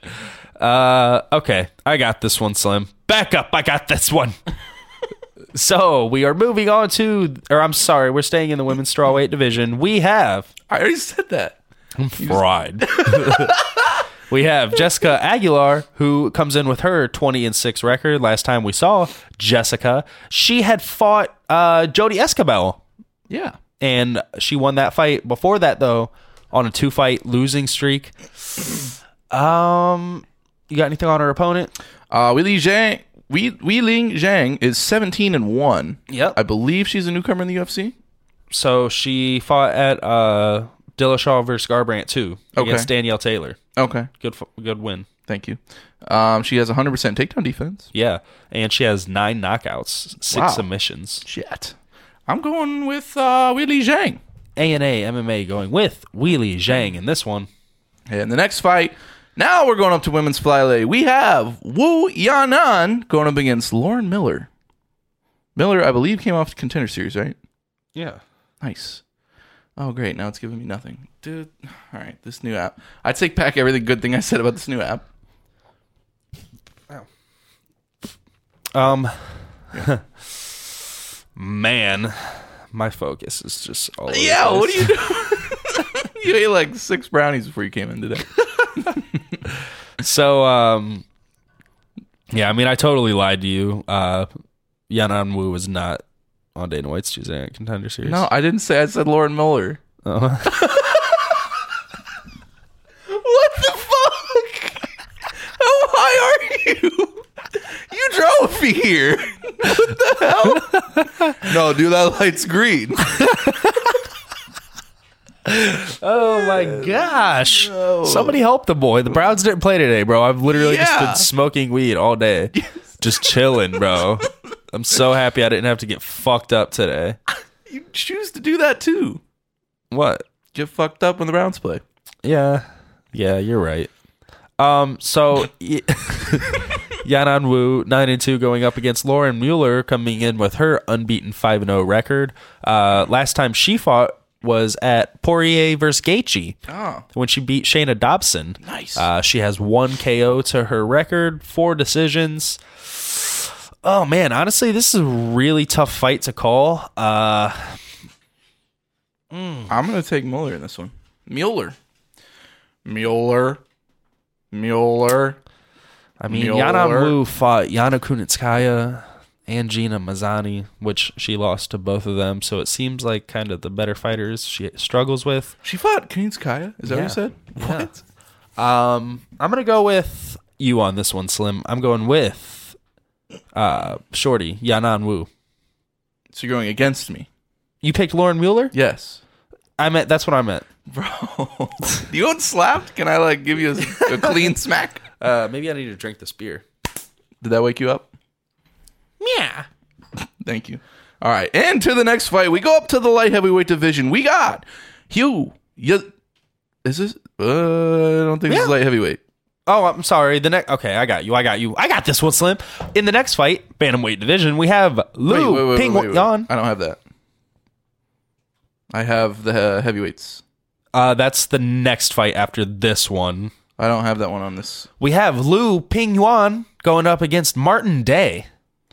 Speaker 3: Okay. I got this one, Slim. Back up. I got this one. So, we are moving on we're staying in the women's strawweight division. We have...
Speaker 1: I already said that.
Speaker 3: I'm fried. We have Jessica Aguilar, who comes in with her 20-6 record. Last time we saw Jessica, she had fought Jody Escobar.
Speaker 1: Yeah.
Speaker 3: And she won that fight. Before that, though, on a 2-fight losing streak. You got anything on her opponent?
Speaker 1: Weili Zhang is 17-1.
Speaker 3: Yep.
Speaker 1: I believe she's a newcomer in the UFC.
Speaker 3: So she fought at Dillashaw versus Garbrandt 2 against Danielle Taylor.
Speaker 1: Okay.
Speaker 3: Good win.
Speaker 1: Thank you. She has 100% takedown defense.
Speaker 3: Yeah. And she has 9 knockouts, 6 submissions.
Speaker 1: Shit. I'm going with Weili Zhang.
Speaker 3: ANA MMA going with Weili Zhang in this one.
Speaker 1: And the next fight, now we're going up to women's flyweight. We have Wu Yanan going up against Lauren Miller. Miller, I believe, came off the Contender Series, right?
Speaker 3: Yeah.
Speaker 1: Nice. Oh, great. Now it's giving me nothing. Dude, all right, this new app. I take back everything good thing I said about this new app.
Speaker 3: Man, my focus is just all over
Speaker 1: Yeah,
Speaker 3: the
Speaker 1: what
Speaker 3: place.
Speaker 1: are you doing? You ate like 6 brownies before you came in today.
Speaker 3: So, yeah, I mean, I totally lied to you. Yanan Wu was not on Dana White's Tuesday Night Contender Series.
Speaker 1: No, I didn't say. I said Lauren Miller.
Speaker 3: Oh.
Speaker 1: What the fuck? How high are you? You drove me here. What the hell? No, dude, that light's green.
Speaker 3: Oh my gosh. Somebody help the boy. The Browns didn't play today, bro. I've literally just been smoking weed all day. Just chilling, bro. I'm so happy I didn't have to get fucked up today.
Speaker 1: You choose to do that too.
Speaker 3: What?
Speaker 1: Get fucked up when the Browns play.
Speaker 3: Yeah. Yeah, you're right. So Yanan Wu 9-2 going up against Lauren Mueller, coming in with her unbeaten 5-0 record. Last time she fought was at Poirier versus Gaethje when she beat Shayna Dobson.
Speaker 1: Nice.
Speaker 3: She has 1 KO to her record, 4 decisions. Oh man, honestly, this is a really tough fight to call.
Speaker 1: I'm going to take Mueller in this one. Mueller. Mueller.
Speaker 3: I mean,
Speaker 1: Mueller.
Speaker 3: Yana Wu fought Yana Kunitskaya and Gina Mazzani, which she lost to both of them. So it seems like kind of the better fighters she struggles with.
Speaker 1: She fought Kunitskaya? Is that what you said?
Speaker 3: Yeah.
Speaker 1: What?
Speaker 3: I'm going to go with you on this one, Slim. I'm going with Shorty, Yanan Wu.
Speaker 1: So you're going against me?
Speaker 3: You picked Lauren Mueller?
Speaker 1: Yes.
Speaker 3: That's what I meant.
Speaker 1: Bro. You want slapped? Can I give you a clean smack?
Speaker 3: Maybe I need to drink this beer.
Speaker 1: Did that wake you up?
Speaker 3: Yeah.
Speaker 1: Thank you. All right. And to the next fight. We go up to the light heavyweight division. We got Hugh. Is this? I don't think this is light heavyweight.
Speaker 3: Oh, I'm sorry. Okay, I got you. I got this one, Slim. In the next fight, bantamweight division, we have Lu
Speaker 1: wait.
Speaker 3: Ping-Yan.
Speaker 1: I don't have that. I have the heavyweights.
Speaker 3: That's the next fight after this one.
Speaker 1: I don't have that one on this.
Speaker 3: We have Lu Ping-Yuan going up against Martin Day.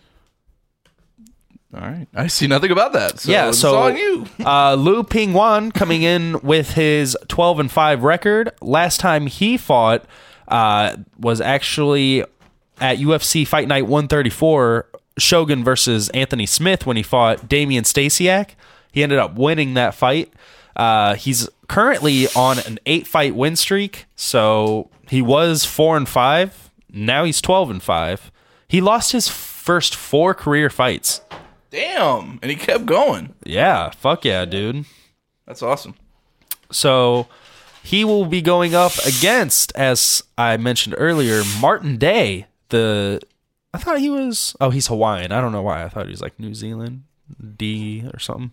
Speaker 1: All right. I see nothing about that. So
Speaker 3: Yeah,
Speaker 1: it's
Speaker 3: so
Speaker 1: on you.
Speaker 3: Lu Ping-Yuan coming in with his 12-5 record. Last time he fought was actually at UFC Fight Night 134, Shogun versus Anthony Smith, when he fought Damian Stasiak. He ended up winning that fight. He's currently on an 8-fight win streak, so he was 4-5. Now he's 12-5. He lost his first 4 career fights.
Speaker 1: Damn. And he kept going.
Speaker 3: Yeah, fuck yeah, dude.
Speaker 1: That's awesome.
Speaker 3: So he will be going up against, as I mentioned earlier, Martin Day. I thought he was... Oh, he's Hawaiian. I don't know why. I thought he was like New Zealand D or something.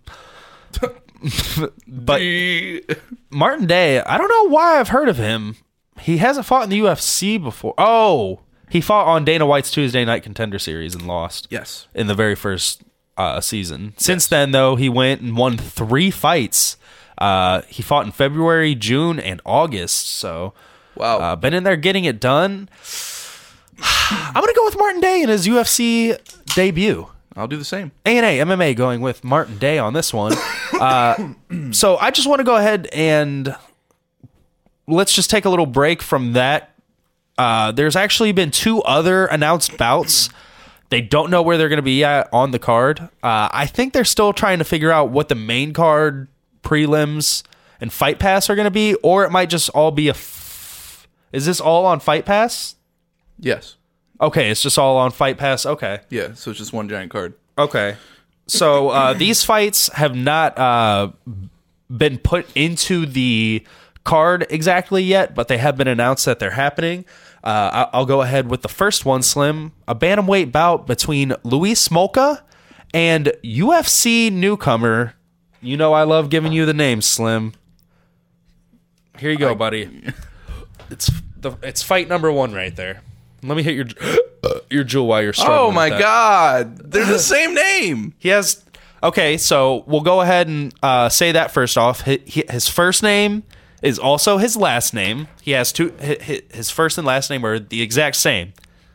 Speaker 3: But Martin Day, I don't know why I've heard of him. He hasn't fought in the UFC before. Oh, he fought on Dana White's Tuesday Night Contender Series and lost.
Speaker 1: Yes.
Speaker 3: In the very first season. Since then, though, he went and won 3 fights. He fought in February, June, and August. So,
Speaker 1: wow.
Speaker 3: Been in there getting it done. I'm going to go with Martin Day in his UFC debut.
Speaker 1: I'll do the same.
Speaker 3: A&A MMA going with Martin Day on this one. So I just want to go ahead and let's just take a little break from that. There's actually been 2 other announced bouts. They don't know where they're going to be at on the card. I think they're still trying to figure out what the main card, prelims, and Fight Pass are going to be, or it might just all be Is this all on Fight Pass?
Speaker 1: Yes.
Speaker 3: Okay, it's just all on Fight Pass. Okay.
Speaker 1: Yeah, so it's just one giant card.
Speaker 3: Okay. So these fights have not been put into the card exactly yet, but they have been announced that they're happening. I'll go ahead with the first one, Slim. A bantamweight bout between Luis Smolka and UFC newcomer. You know I love giving you the names, Slim. Here you go, buddy. It's fight number 1 right there. Let me hit your jewel while you're struggling.
Speaker 1: Oh my
Speaker 3: with that.
Speaker 1: God. They're the same name.
Speaker 3: He has... Okay, so we'll go ahead and say that first off. His first name is also his last name. He has 2... His first and last name are the exact same.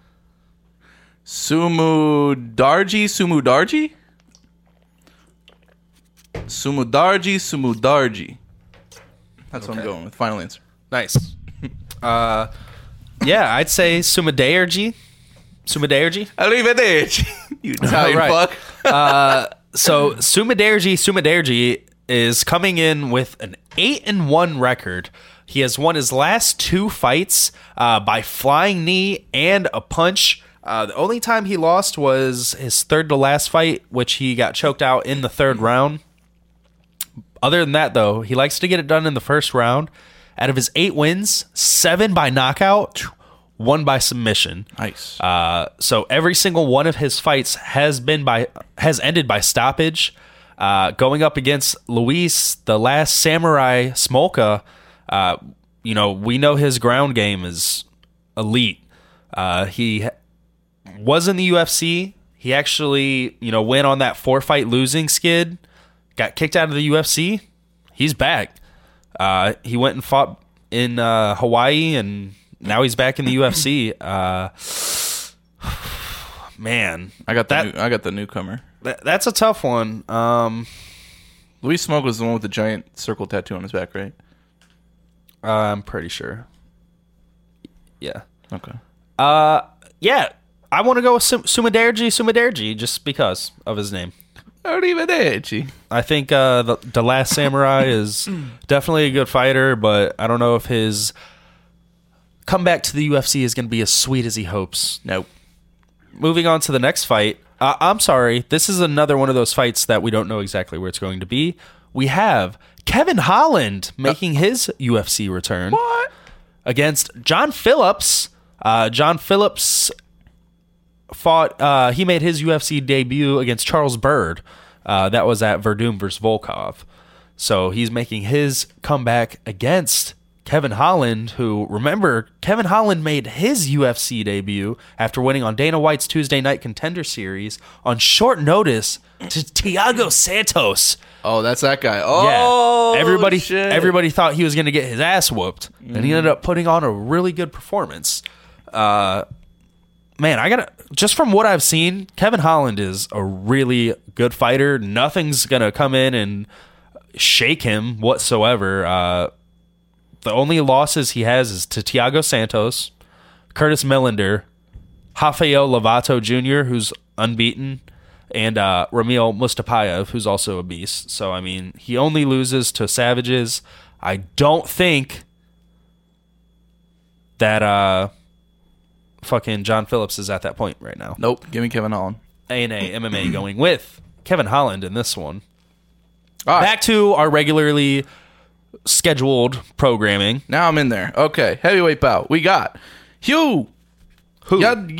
Speaker 1: Sumudarji? That's what I'm going with. Final answer.
Speaker 3: Nice. Yeah, I'd say Sumadeerji.
Speaker 1: Arrivederci. You Italian
Speaker 3: Right.
Speaker 1: fuck.
Speaker 3: So Sumadeerji is coming in with an 8-1 record. He has won his last 2 fights by flying knee and a punch. The only time he lost was his third to last fight, which he got choked out in the 3rd round. Other than that, though, he likes to get it done in the first round. Out of his 8 wins, 7 by knockout, 1 by submission.
Speaker 1: Nice.
Speaker 3: So every single one of his fights has ended by stoppage. Going up against Luis, the last samurai Smolka, we know his ground game is elite. He was in the UFC. He actually, went on that 4-fight losing skid, got kicked out of the UFC. He's back. He went and fought in Hawaii, and now he's back in the UFC. Man,
Speaker 1: I got the newcomer.
Speaker 3: That's a tough one.
Speaker 1: Luis Smoke was the one with the giant circle tattoo on his back, right?
Speaker 3: I'm pretty sure. Yeah.
Speaker 1: Okay.
Speaker 3: Yeah. I want to go with Sumiderji just because of his name.
Speaker 1: Arrivederci.
Speaker 3: I think the Last Samurai is definitely a good fighter, but I don't know if his comeback to the UFC is going to be as sweet as he hopes.
Speaker 1: Nope.
Speaker 3: Moving on to the next fight. I'm sorry. This is another one of those fights that we don't know exactly where it's going to be. We have Kevin Holland making his UFC return.
Speaker 1: What?
Speaker 3: Against John Phillips. John Phillips fought. He made his UFC debut against Charles Byrd. That was at Verdum versus Volkov. So he's making his comeback against Kevin Holland, who, remember, Kevin Holland made his UFC debut after winning on Dana White's Tuesday Night Contender Series on short notice to Thiago Santos.
Speaker 1: Oh, that's that guy. Oh,
Speaker 3: Yeah.
Speaker 1: shit.
Speaker 3: Everybody thought he was going to get his ass whooped, and he ended up putting on a really good performance. Man, just from what I've seen, Kevin Holland is a really good fighter. Nothing's going to come in and shake him whatsoever. The only losses he has is to Thiago Santos, Curtis Millender, Rafael Lovato Jr., who's unbeaten, and Ramil Mustapayev, who's also a beast. So, I mean, he only loses to Savages. I don't think that fucking John Phillips is at that point right now.
Speaker 1: Nope. Give me Kevin Holland.
Speaker 3: A&A MMA going with Kevin Holland in this one.
Speaker 1: All right.
Speaker 3: Back to our regularly scheduled programming.
Speaker 1: Now I'm in there. Okay. Heavyweight bout. We got Hugh.
Speaker 3: Who?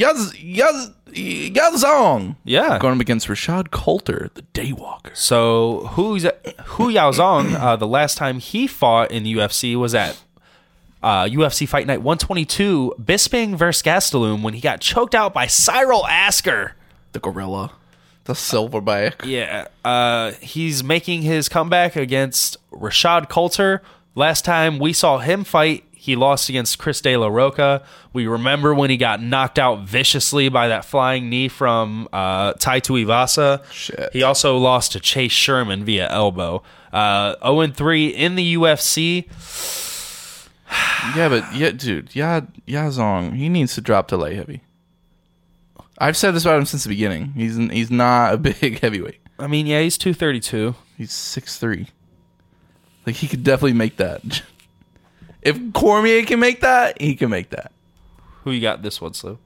Speaker 1: Yazong.
Speaker 3: Yeah.
Speaker 1: Going up against Rashad Coulter, the Daywalker.
Speaker 3: So Hu Yaozong, the last time he fought in the UFC was at UFC Fight Night 122, Bisping versus Gastelum, when he got choked out by Cyril Asker.
Speaker 1: The Gorilla. The Silverback.
Speaker 3: Yeah. He's making his comeback against Rashad Coulter. Last time we saw him fight, he lost against Chris De La Roca. We remember when he got knocked out viciously by that flying knee from Tai Tuivasa.
Speaker 1: Shit.
Speaker 3: He also lost to Chase Sherman via elbow. 0-3 in the UFC.
Speaker 1: Yeah, but dude, Yazong, he needs to drop to light heavy. I've said this about him since the beginning. He's not a big heavyweight.
Speaker 3: I mean, yeah, he's 232.
Speaker 1: He's 6'3". Like, he could definitely make that. If Cormier can make that, he can make that.
Speaker 3: Who you got this one, Slu?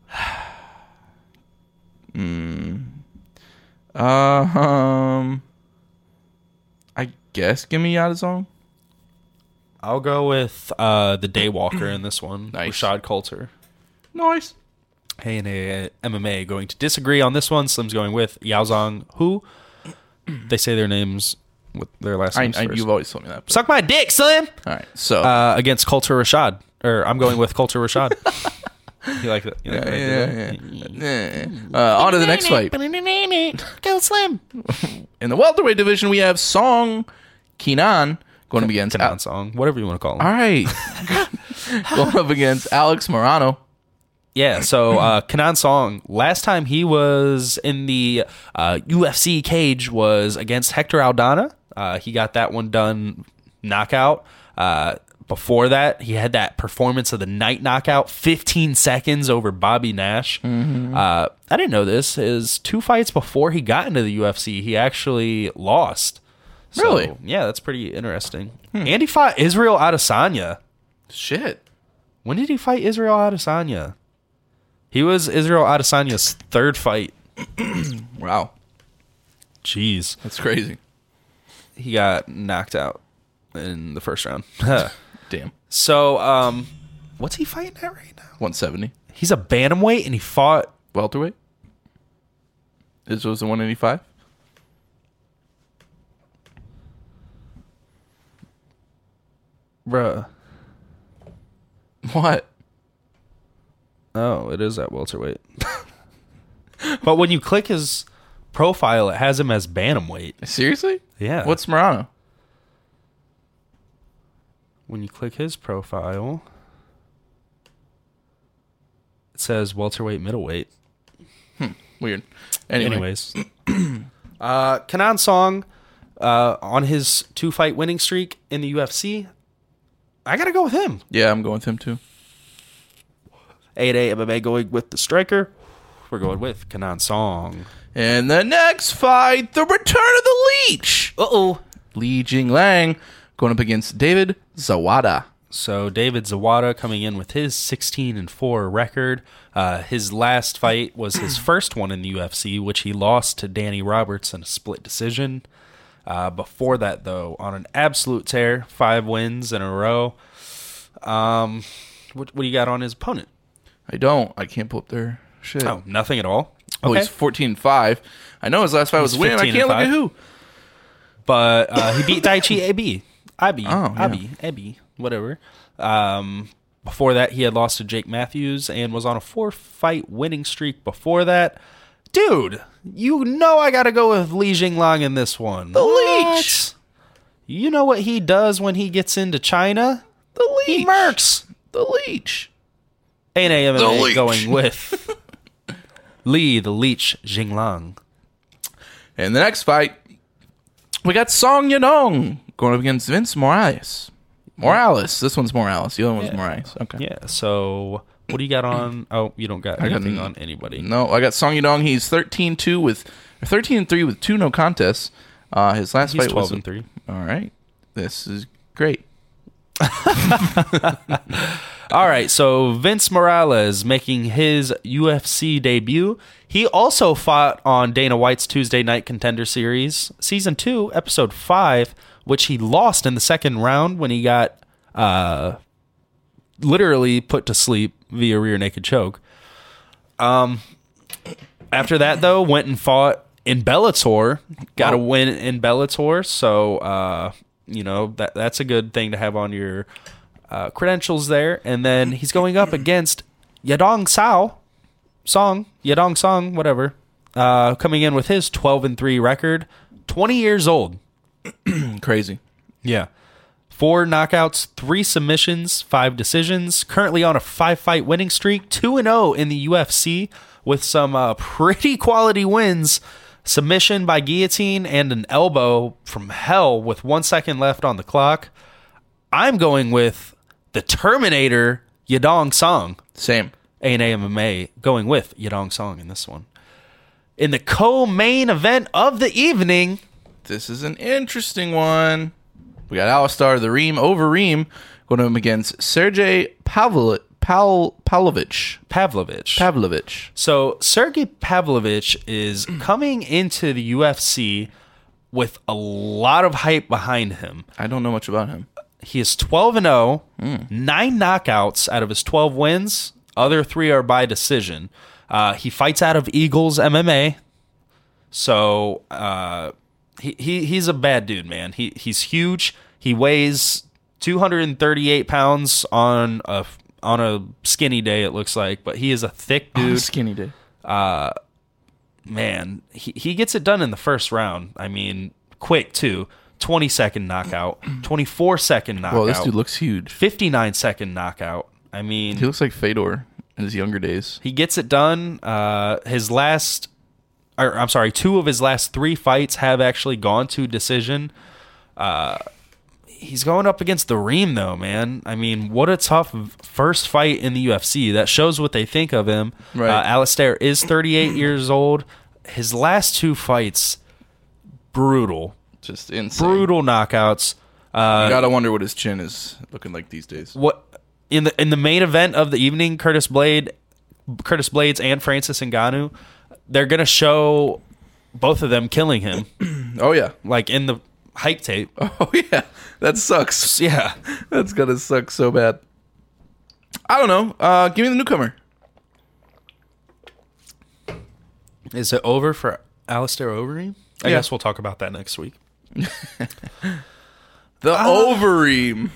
Speaker 1: I guess give me Yazong.
Speaker 3: I'll go with the Daywalker in this one.
Speaker 1: Nice.
Speaker 3: Rashad Coulter.
Speaker 1: Nice.
Speaker 3: A&A MMA going to disagree on this one. Slim's going with Yaozong Hu. They say their names with their last names first.
Speaker 1: You've always told me that. But.
Speaker 3: Suck my dick, Slim!
Speaker 1: All right, so.
Speaker 3: Against Coulter Rashad. Or I'm going with Coulter Rashad. You like that? You like that?
Speaker 1: Yeah. On to the next fight.
Speaker 2: Go Slim.
Speaker 1: In the welterweight division, we have Song Kenan going up against...
Speaker 3: Kenan Song. Whatever you want to call him.
Speaker 1: All right. Going up against Alex Morano.
Speaker 3: Yeah, so Kenan Song, last time he was in the UFC cage was against Hector Aldana. He got that one done knockout. Before that, he had that performance of the night knockout, 15 seconds over Bobby Nash.
Speaker 1: Mm-hmm.
Speaker 3: I didn't know this. His 2 fights before he got into the UFC, he actually lost. So,
Speaker 1: Really?
Speaker 3: Yeah, that's pretty interesting. And he fought Israel Adesanya.
Speaker 1: Shit.
Speaker 3: When did he fight Israel Adesanya? He was Israel Adesanya's 3rd fight.
Speaker 1: Wow.
Speaker 3: Jeez.
Speaker 1: That's crazy.
Speaker 3: He got knocked out in the first round.
Speaker 1: Damn.
Speaker 3: So, what's he fighting at right now?
Speaker 1: 170.
Speaker 3: He's a bantamweight, and he fought...
Speaker 1: Welterweight? This was the 185?
Speaker 3: Bruh.
Speaker 1: What?
Speaker 3: Oh, it is at welterweight. But when you click his profile, it has him as bantamweight.
Speaker 1: Seriously?
Speaker 3: Yeah.
Speaker 1: What's Morano?
Speaker 3: When you click his profile, it says welterweight, middleweight.
Speaker 1: Weird. Anyways.
Speaker 3: Kenan Song, on his 2-fight winning streak in the UFC. I got to go with him.
Speaker 1: Yeah, I'm going with him too.
Speaker 3: 8A MMA going with the striker. We're going with Kenan Song.
Speaker 1: And the next fight, the return of the Leech.
Speaker 3: Uh-oh.
Speaker 1: Li Jinglang going up against David Zawada.
Speaker 3: So David Zawada coming in with his 16-4 record. His last fight was his first one in the UFC, which he lost to Danny Roberts in a split decision. Before that, though, on an absolute tear, 5 wins in a row. What do you got on his opponent?
Speaker 1: I don't. I can't pull up their shit.
Speaker 3: Oh, nothing at all.
Speaker 1: Oh, he's 14-5. I know his last fight was a win. I can't look at who.
Speaker 3: But he beat Daichi Abi.
Speaker 1: yeah.
Speaker 3: Abi, whatever. Before that, he had lost to Jake Matthews and was on a 4-fight winning streak before that. Dude, you know I got to go with Li Jinglang in this one.
Speaker 1: The Leech.
Speaker 3: You know what he does when he gets into China?
Speaker 1: The Leech.
Speaker 3: He murks.
Speaker 1: The Leech.
Speaker 3: ANA
Speaker 1: The
Speaker 3: MMA
Speaker 1: Leech.
Speaker 3: going with Li the Leech Jinglang.
Speaker 1: And the next fight, we got Song Yadong going up against Vince Morales. This one's Morales. The other one's Morales. Okay.
Speaker 3: Yeah, so what do you got on? Oh, you don't got anything on anybody.
Speaker 1: No, I got Song Yadong. He's 13-3 with 2 no contests. His last
Speaker 3: He's
Speaker 1: fight was
Speaker 3: 12-3.
Speaker 1: All right. This is great.
Speaker 3: All right, so Vince Morales making his UFC debut. He also fought on Dana White's Tuesday Night Contender Series, Season 2, Episode 5, which he lost in the second round when he got literally put to sleep via rear naked choke. After that, though, went and fought in Bellator. Got a win in Bellator, so that's a good thing to have on your credentials there. And then he's going up against Yadong Song, whatever, coming in with his 12-3 record, 20 years old.
Speaker 1: Crazy.
Speaker 3: Yeah. 4 knockouts, 3 submissions, 5 decisions. Currently on a 5-fight winning streak, 2-0 in the UFC with some pretty quality wins. Submission by guillotine and an elbow from hell with 1 second left on the clock. I'm going with the Terminator, Yadong Song.
Speaker 1: Same.
Speaker 3: ANA MMA going with Yadong Song in this one. In the co-main event of the evening,
Speaker 1: This is an interesting one. We got Alistar the Reem over Reem going up against Sergey Pavlovich.
Speaker 3: So Sergey Pavlovich is coming into the UFC with a lot of hype behind him.
Speaker 1: I don't know much about him.
Speaker 3: He is 12-0, 9 knockouts out of his 12 wins. Other 3 are by decision. He fights out of Eagles MMA. So he's a bad dude, man. He's huge. He weighs 238 pounds on a skinny day, it looks like, but he is a thick dude.
Speaker 1: Skinny day.
Speaker 3: Man, he gets it done in the first round. I mean, quick too. 20-second knockout, 24-second knockout.
Speaker 1: Well, this dude looks huge.
Speaker 3: 59-second knockout. I mean,
Speaker 1: He looks like Fedor in his younger days.
Speaker 3: he gets it done. 2 of his last 3 fights have actually gone to decision. He's going up against the Reem, though, man. I mean, what a tough first fight in the UFC. That shows what they think of him.
Speaker 1: Right.
Speaker 3: Alistair is 38 years old. His last 2 fights, brutal.
Speaker 1: Just insane.
Speaker 3: Brutal knockouts.
Speaker 1: You gotta wonder what his chin is looking like these days.
Speaker 3: What in the main event of the evening, Curtis Blades and Francis Ngannou, they're gonna show both of them killing him.
Speaker 1: Oh yeah.
Speaker 3: Like in the hype tape.
Speaker 1: Oh yeah. That sucks.
Speaker 3: Yeah.
Speaker 1: That's gonna suck so bad. I don't know. Give me the newcomer.
Speaker 3: Is it over for Alistair Overeem? I guess we'll talk about that next week.
Speaker 1: The Overeem.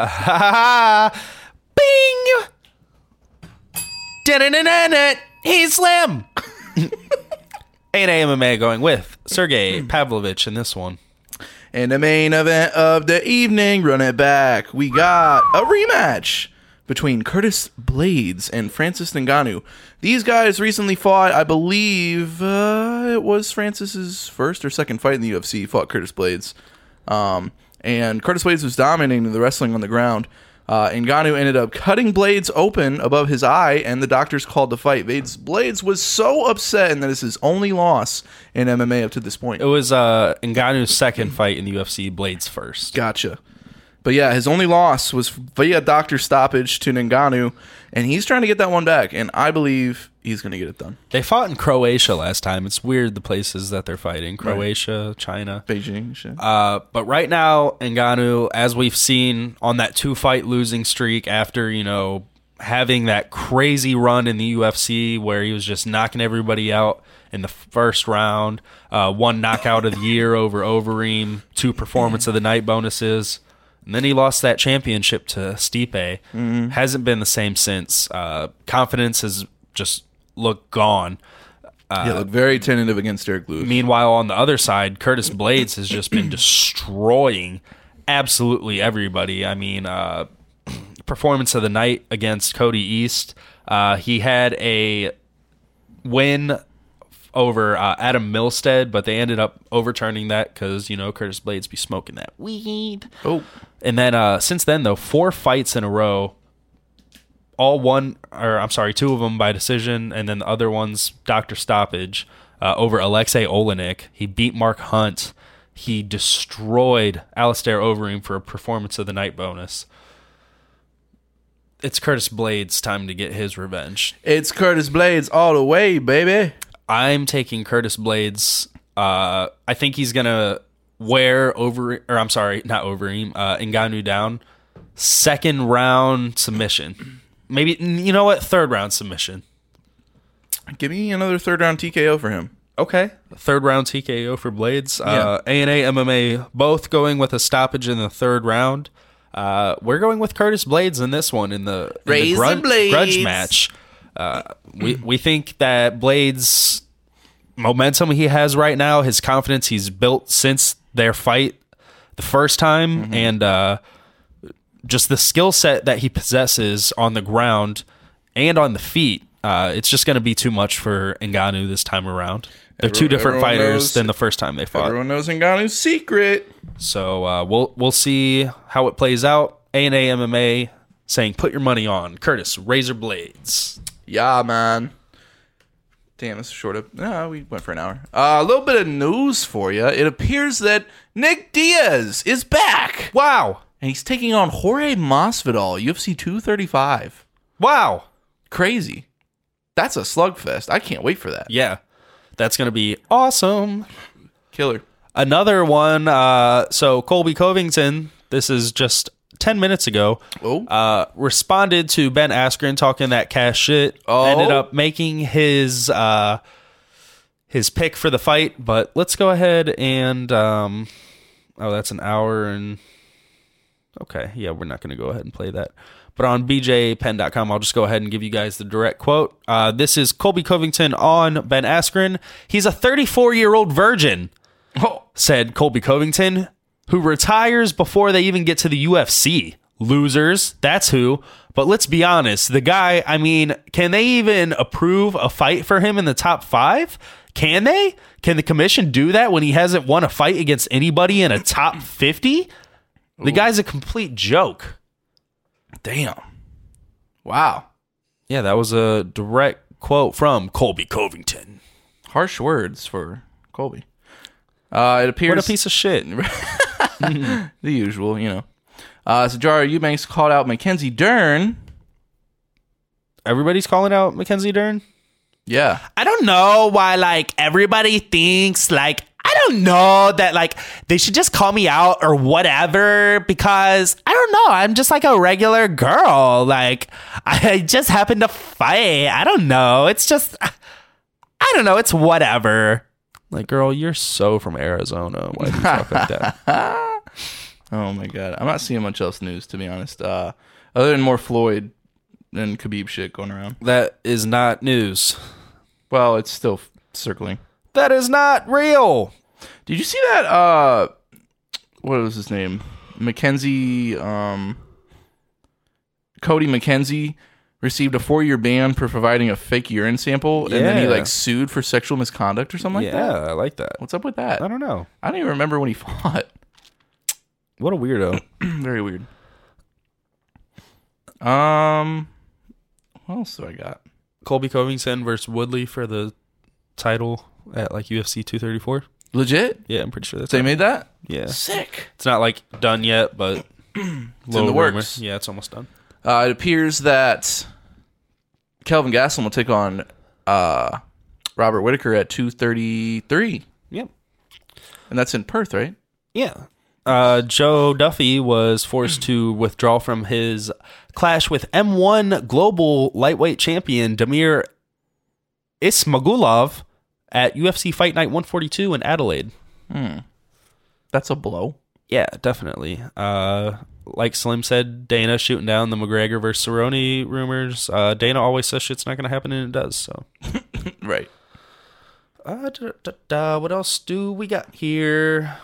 Speaker 3: Bing! Da-da-da-da-da! He's slim! ANA MMA going with Sergey Pavlovich in this one.
Speaker 1: And the main event of the evening, run it back. We got a rematch between Curtis Blades and Francis Ngannou. These guys recently fought, I believe it was Francis's first or second fight in the UFC. He fought Curtis Blades. And Curtis Blades was dominating the wrestling on the ground. Ngannou ended up cutting Blades open above his eye, and the doctors called the fight. Blades was so upset, and that is his only loss in MMA up to this point.
Speaker 3: It was Ngannou's second fight in the UFC, Blades' first.
Speaker 1: Gotcha. But yeah, his only loss was via doctor stoppage to Ngannou, and he's trying to get that one back, and I believe he's going to get it done.
Speaker 3: They fought in Croatia last time. It's weird the places that they're fighting. Croatia, right. China.
Speaker 1: Beijing, shit.
Speaker 3: But right now, Ngannou, as we've seen on that 2-fight losing streak after, having that crazy run in the UFC where he was just knocking everybody out in the first round, 1 knockout of the year over Overeem, 2 performance of the night bonuses. And then he lost that championship to Stipe. Mm-hmm. Hasn't been the same since. Confidence has just looked gone.
Speaker 1: Looked very tentative against Derek Lewis.
Speaker 3: Meanwhile, on the other side, Curtis Blades has just been destroying absolutely everybody. I mean, performance of the night against Cody East. He had a win over Adam Milstead, but they ended up overturning that because, Curtis Blades be smoking that weed.
Speaker 1: Oh.
Speaker 3: And then since then, though, 4 fights in a row, all 2 of them by decision, and then the other one's doctor stoppage over Alexei Olenek. He beat Mark Hunt. He destroyed Alistair Overeem for a performance of the night bonus. It's Curtis Blades' time to get his revenge.
Speaker 1: It's Curtis Blades all the way, baby.
Speaker 3: I'm taking Curtis Blades. I think he's going to wear Ngannou down. Second round submission. Maybe, third round submission.
Speaker 1: Give me another third round TKO for him.
Speaker 3: Okay. Third round TKO for Blades. ANA, MMA, both going with a stoppage in the third round. We're going with Curtis Blades in this one in the grudge match. We think that Blades' momentum he has right now, his confidence he's built since their fight the first time, and just the skill set that he possesses on the ground and on the feet, it's just going to be too much for Ngannou this time around. They're two different fighters than the first time they fought.
Speaker 1: Everyone knows Ngannou's secret.
Speaker 3: So we'll see how it plays out. ANA MMA saying put your money on Curtis Razor Blades.
Speaker 1: Yeah, man. Damn, this is short up. No, we went for an hour. A little bit of news for you. It appears that Nick Diaz is back.
Speaker 3: Wow.
Speaker 1: And he's taking on Jorge Masvidal, UFC 235.
Speaker 3: Wow.
Speaker 1: Crazy. That's a slugfest. I can't wait for that.
Speaker 3: Yeah. That's going to be awesome.
Speaker 1: Killer.
Speaker 3: Another one. So Colby Covington, this is just 10 minutes ago, responded to Ben Askren talking that cash shit. Ended up making his pick for the fight. But let's go ahead and... that's an hour and... Okay, yeah, we're not going to go ahead and play that. But on bjpen.com, I'll just go ahead and give you guys the direct quote. This is Colby Covington on Ben Askren. He's a 34-year-old virgin, said Colby Covington, who retires before they even get to the UFC. Losers, that's who. But let's be honest, the guy, I mean, can they even approve a fight for him in the top 5? Can they? Can the commission do that when he hasn't won a fight against anybody in a top 50? The guy's a complete joke.
Speaker 1: Damn. Wow.
Speaker 3: Yeah, that was a direct quote from Colby Covington.
Speaker 1: Harsh words for Colby. It appears...
Speaker 3: What a piece of shit.
Speaker 1: The usual, So Jara Eubanks called out Mackenzie Dern.
Speaker 3: Everybody's calling out Mackenzie Dern?
Speaker 1: Yeah.
Speaker 2: I don't know why, everybody thinks, I don't know that, they should just call me out or whatever, because, I don't know, I'm just, a regular girl. I just happen to fight. I don't know. It's just, I don't know. It's whatever.
Speaker 3: Girl, you're so from Arizona. Why do you talk like that?
Speaker 1: Oh, my God. I'm not seeing much else news, to be honest. Other than more Floyd and Khabib shit going around.
Speaker 3: That is not news.
Speaker 1: Well, it's still circling.
Speaker 3: That is not real.
Speaker 1: Did you see that? What was his name? Mackenzie. Khabib Cody McKenzie received a 4-year ban for providing a fake urine sample, and then he
Speaker 3: Yeah.
Speaker 1: like sued for sexual misconduct or something like that.
Speaker 3: Yeah, I like that.
Speaker 1: What's up with that?
Speaker 3: I don't know.
Speaker 1: I don't even remember when he fought.
Speaker 3: What a weirdo.
Speaker 1: Very weird. What else do I got?
Speaker 3: Colby Covington versus Woodley for the title at like UFC 234.
Speaker 1: Legit?
Speaker 3: Yeah, I'm pretty sure that's
Speaker 1: They made that?
Speaker 3: Yeah.
Speaker 1: Sick.
Speaker 3: It's not like done yet, but
Speaker 1: It's
Speaker 3: low
Speaker 1: in the
Speaker 3: rumor.
Speaker 1: works.
Speaker 3: Yeah, it's almost done.
Speaker 1: It appears that Kelvin Gastelum will take on Robert Whittaker at 233.
Speaker 3: Yep.
Speaker 1: And that's in Perth, right?
Speaker 3: Yeah. Joe Duffy was forced to withdraw from his clash with M1 global lightweight champion Damir Ismagulov at UFC Fight Night 142 in Adelaide.
Speaker 1: That's a blow.
Speaker 3: Yeah, definitely. Like Slim said, Dana shooting down the McGregor versus Cerrone rumors. Dana always says shit's not going to happen, and it does. So,
Speaker 1: Right.
Speaker 3: what else do we got here?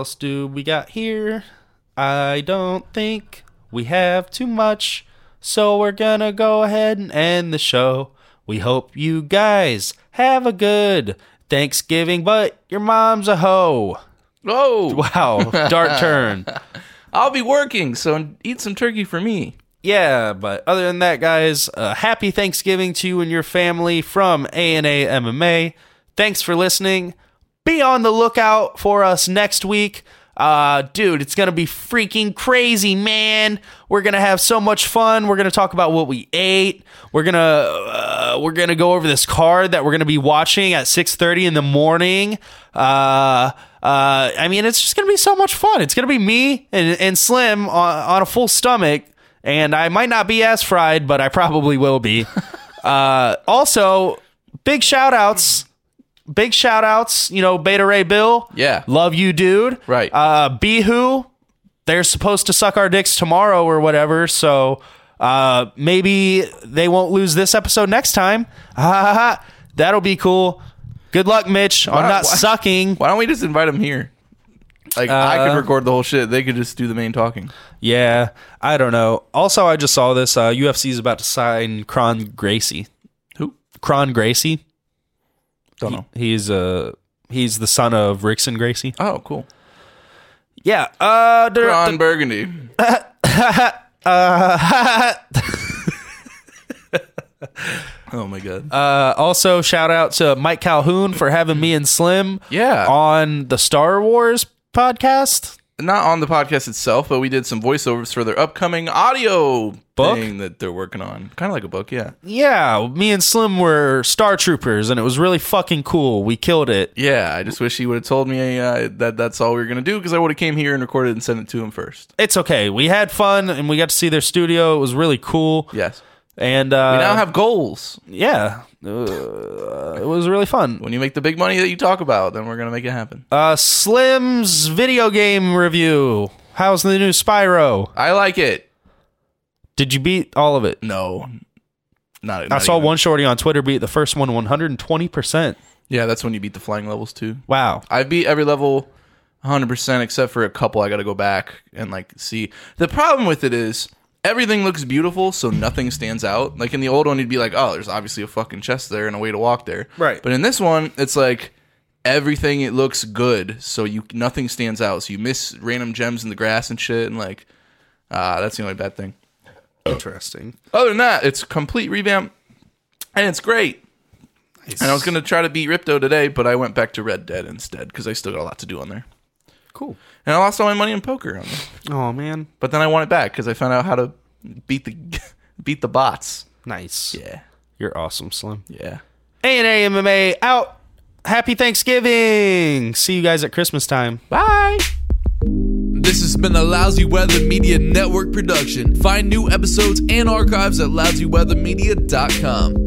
Speaker 3: I don't think we have too much, so we're gonna go ahead and end the show. We hope you guys have a good Thanksgiving, but your mom's a hoe.
Speaker 1: Oh,
Speaker 3: Wow, dark turn.
Speaker 1: I'll be working, so eat some turkey for me.
Speaker 3: Yeah, but other than that, guys, happy Thanksgiving to you and your family from A&A MMA. Thanks for listening. Be on the lookout for us next week. Dude, it's going to be freaking crazy, man. We're going to have so much fun. We're going to talk about what we ate. We're going to go over this card that we're going to be watching at 6:30 in the morning. I mean, it's just going to be so much fun. It's going to be me and Slim on a full stomach, and I might not be as fried, but I probably will be. Also, big shout outs, Beta Ray Bill.
Speaker 1: Yeah.
Speaker 3: Love you, dude.
Speaker 1: Right.
Speaker 3: Bihu, they're supposed to suck our dicks tomorrow or whatever, so maybe they won't lose this episode next time. That'll be cool. Good luck, Mitch, on not sucking.
Speaker 1: Why don't we just invite him here? Like, I could record the whole shit. They could just do the main talking.
Speaker 3: Yeah, I don't know. Also, I just saw this. UFC is about to sign Kron Gracie.
Speaker 1: Who?
Speaker 3: Kron Gracie.
Speaker 1: Don't know.
Speaker 3: He's the son of Rickson Gracie.
Speaker 1: Oh, cool.
Speaker 3: Yeah.
Speaker 1: Ron Burgundy. Oh my god.
Speaker 3: Also, shout out to Mike Calhoun for having me and Slim
Speaker 1: Yeah.
Speaker 3: on the Star Wars podcast.
Speaker 1: Not on the podcast itself, but we did some voiceovers for their upcoming audio
Speaker 3: Book?
Speaker 1: thing that they're working on. Kind of like a book, yeah.
Speaker 3: Yeah, me and Slim were Star Troopers, and it was really fucking cool. We killed it.
Speaker 1: Yeah, I just wish he would have told me that that's all we were going to do, because I would have came here and recorded and sent it to him first.
Speaker 3: It's okay. We had fun, and we got to see their studio. It was really cool.
Speaker 1: Yes.
Speaker 3: And
Speaker 1: We now have goals.
Speaker 3: yeah, it was really fun.
Speaker 1: When you make the big money that you talk about, then we're going to make it happen.
Speaker 3: Slim's video game review. How's the new Spyro?
Speaker 1: I like it.
Speaker 3: Did you beat all of it?
Speaker 1: No. Not
Speaker 3: I saw
Speaker 1: even.
Speaker 3: one shorty on Twitter beat the first one 120%.
Speaker 1: Yeah, that's when you beat the flying levels too.
Speaker 3: Wow.
Speaker 1: I beat every level 100% except for a couple I got to go back and like see. The problem with it is everything looks beautiful, so nothing stands out. Like in the old one, you'd be like, oh, there's obviously a fucking chest there and a way to walk there.
Speaker 3: Right.
Speaker 1: But in this one, it's like everything, it looks good, so nothing stands out. So you miss random gems in the grass and shit, and like, that's the only bad thing.
Speaker 3: Interesting.
Speaker 1: Other than that, it's a complete revamp, and it's great. Nice. And I was going to try to beat Ripto today, but I went back to Red Dead instead, because I still got a lot to do on there.
Speaker 3: Cool.
Speaker 1: And I lost all my money in poker on there.
Speaker 3: Oh, man.
Speaker 1: But then I won it back because I found out how to beat the bots.
Speaker 3: Nice.
Speaker 1: Yeah.
Speaker 3: You're awesome, Slim.
Speaker 1: Yeah.
Speaker 3: A&A MMA out. Happy Thanksgiving. See you guys at Christmas time.
Speaker 1: Bye.
Speaker 4: This has been a Lousy Weather Media Network production. Find new episodes and archives at lousyweathermedia.com.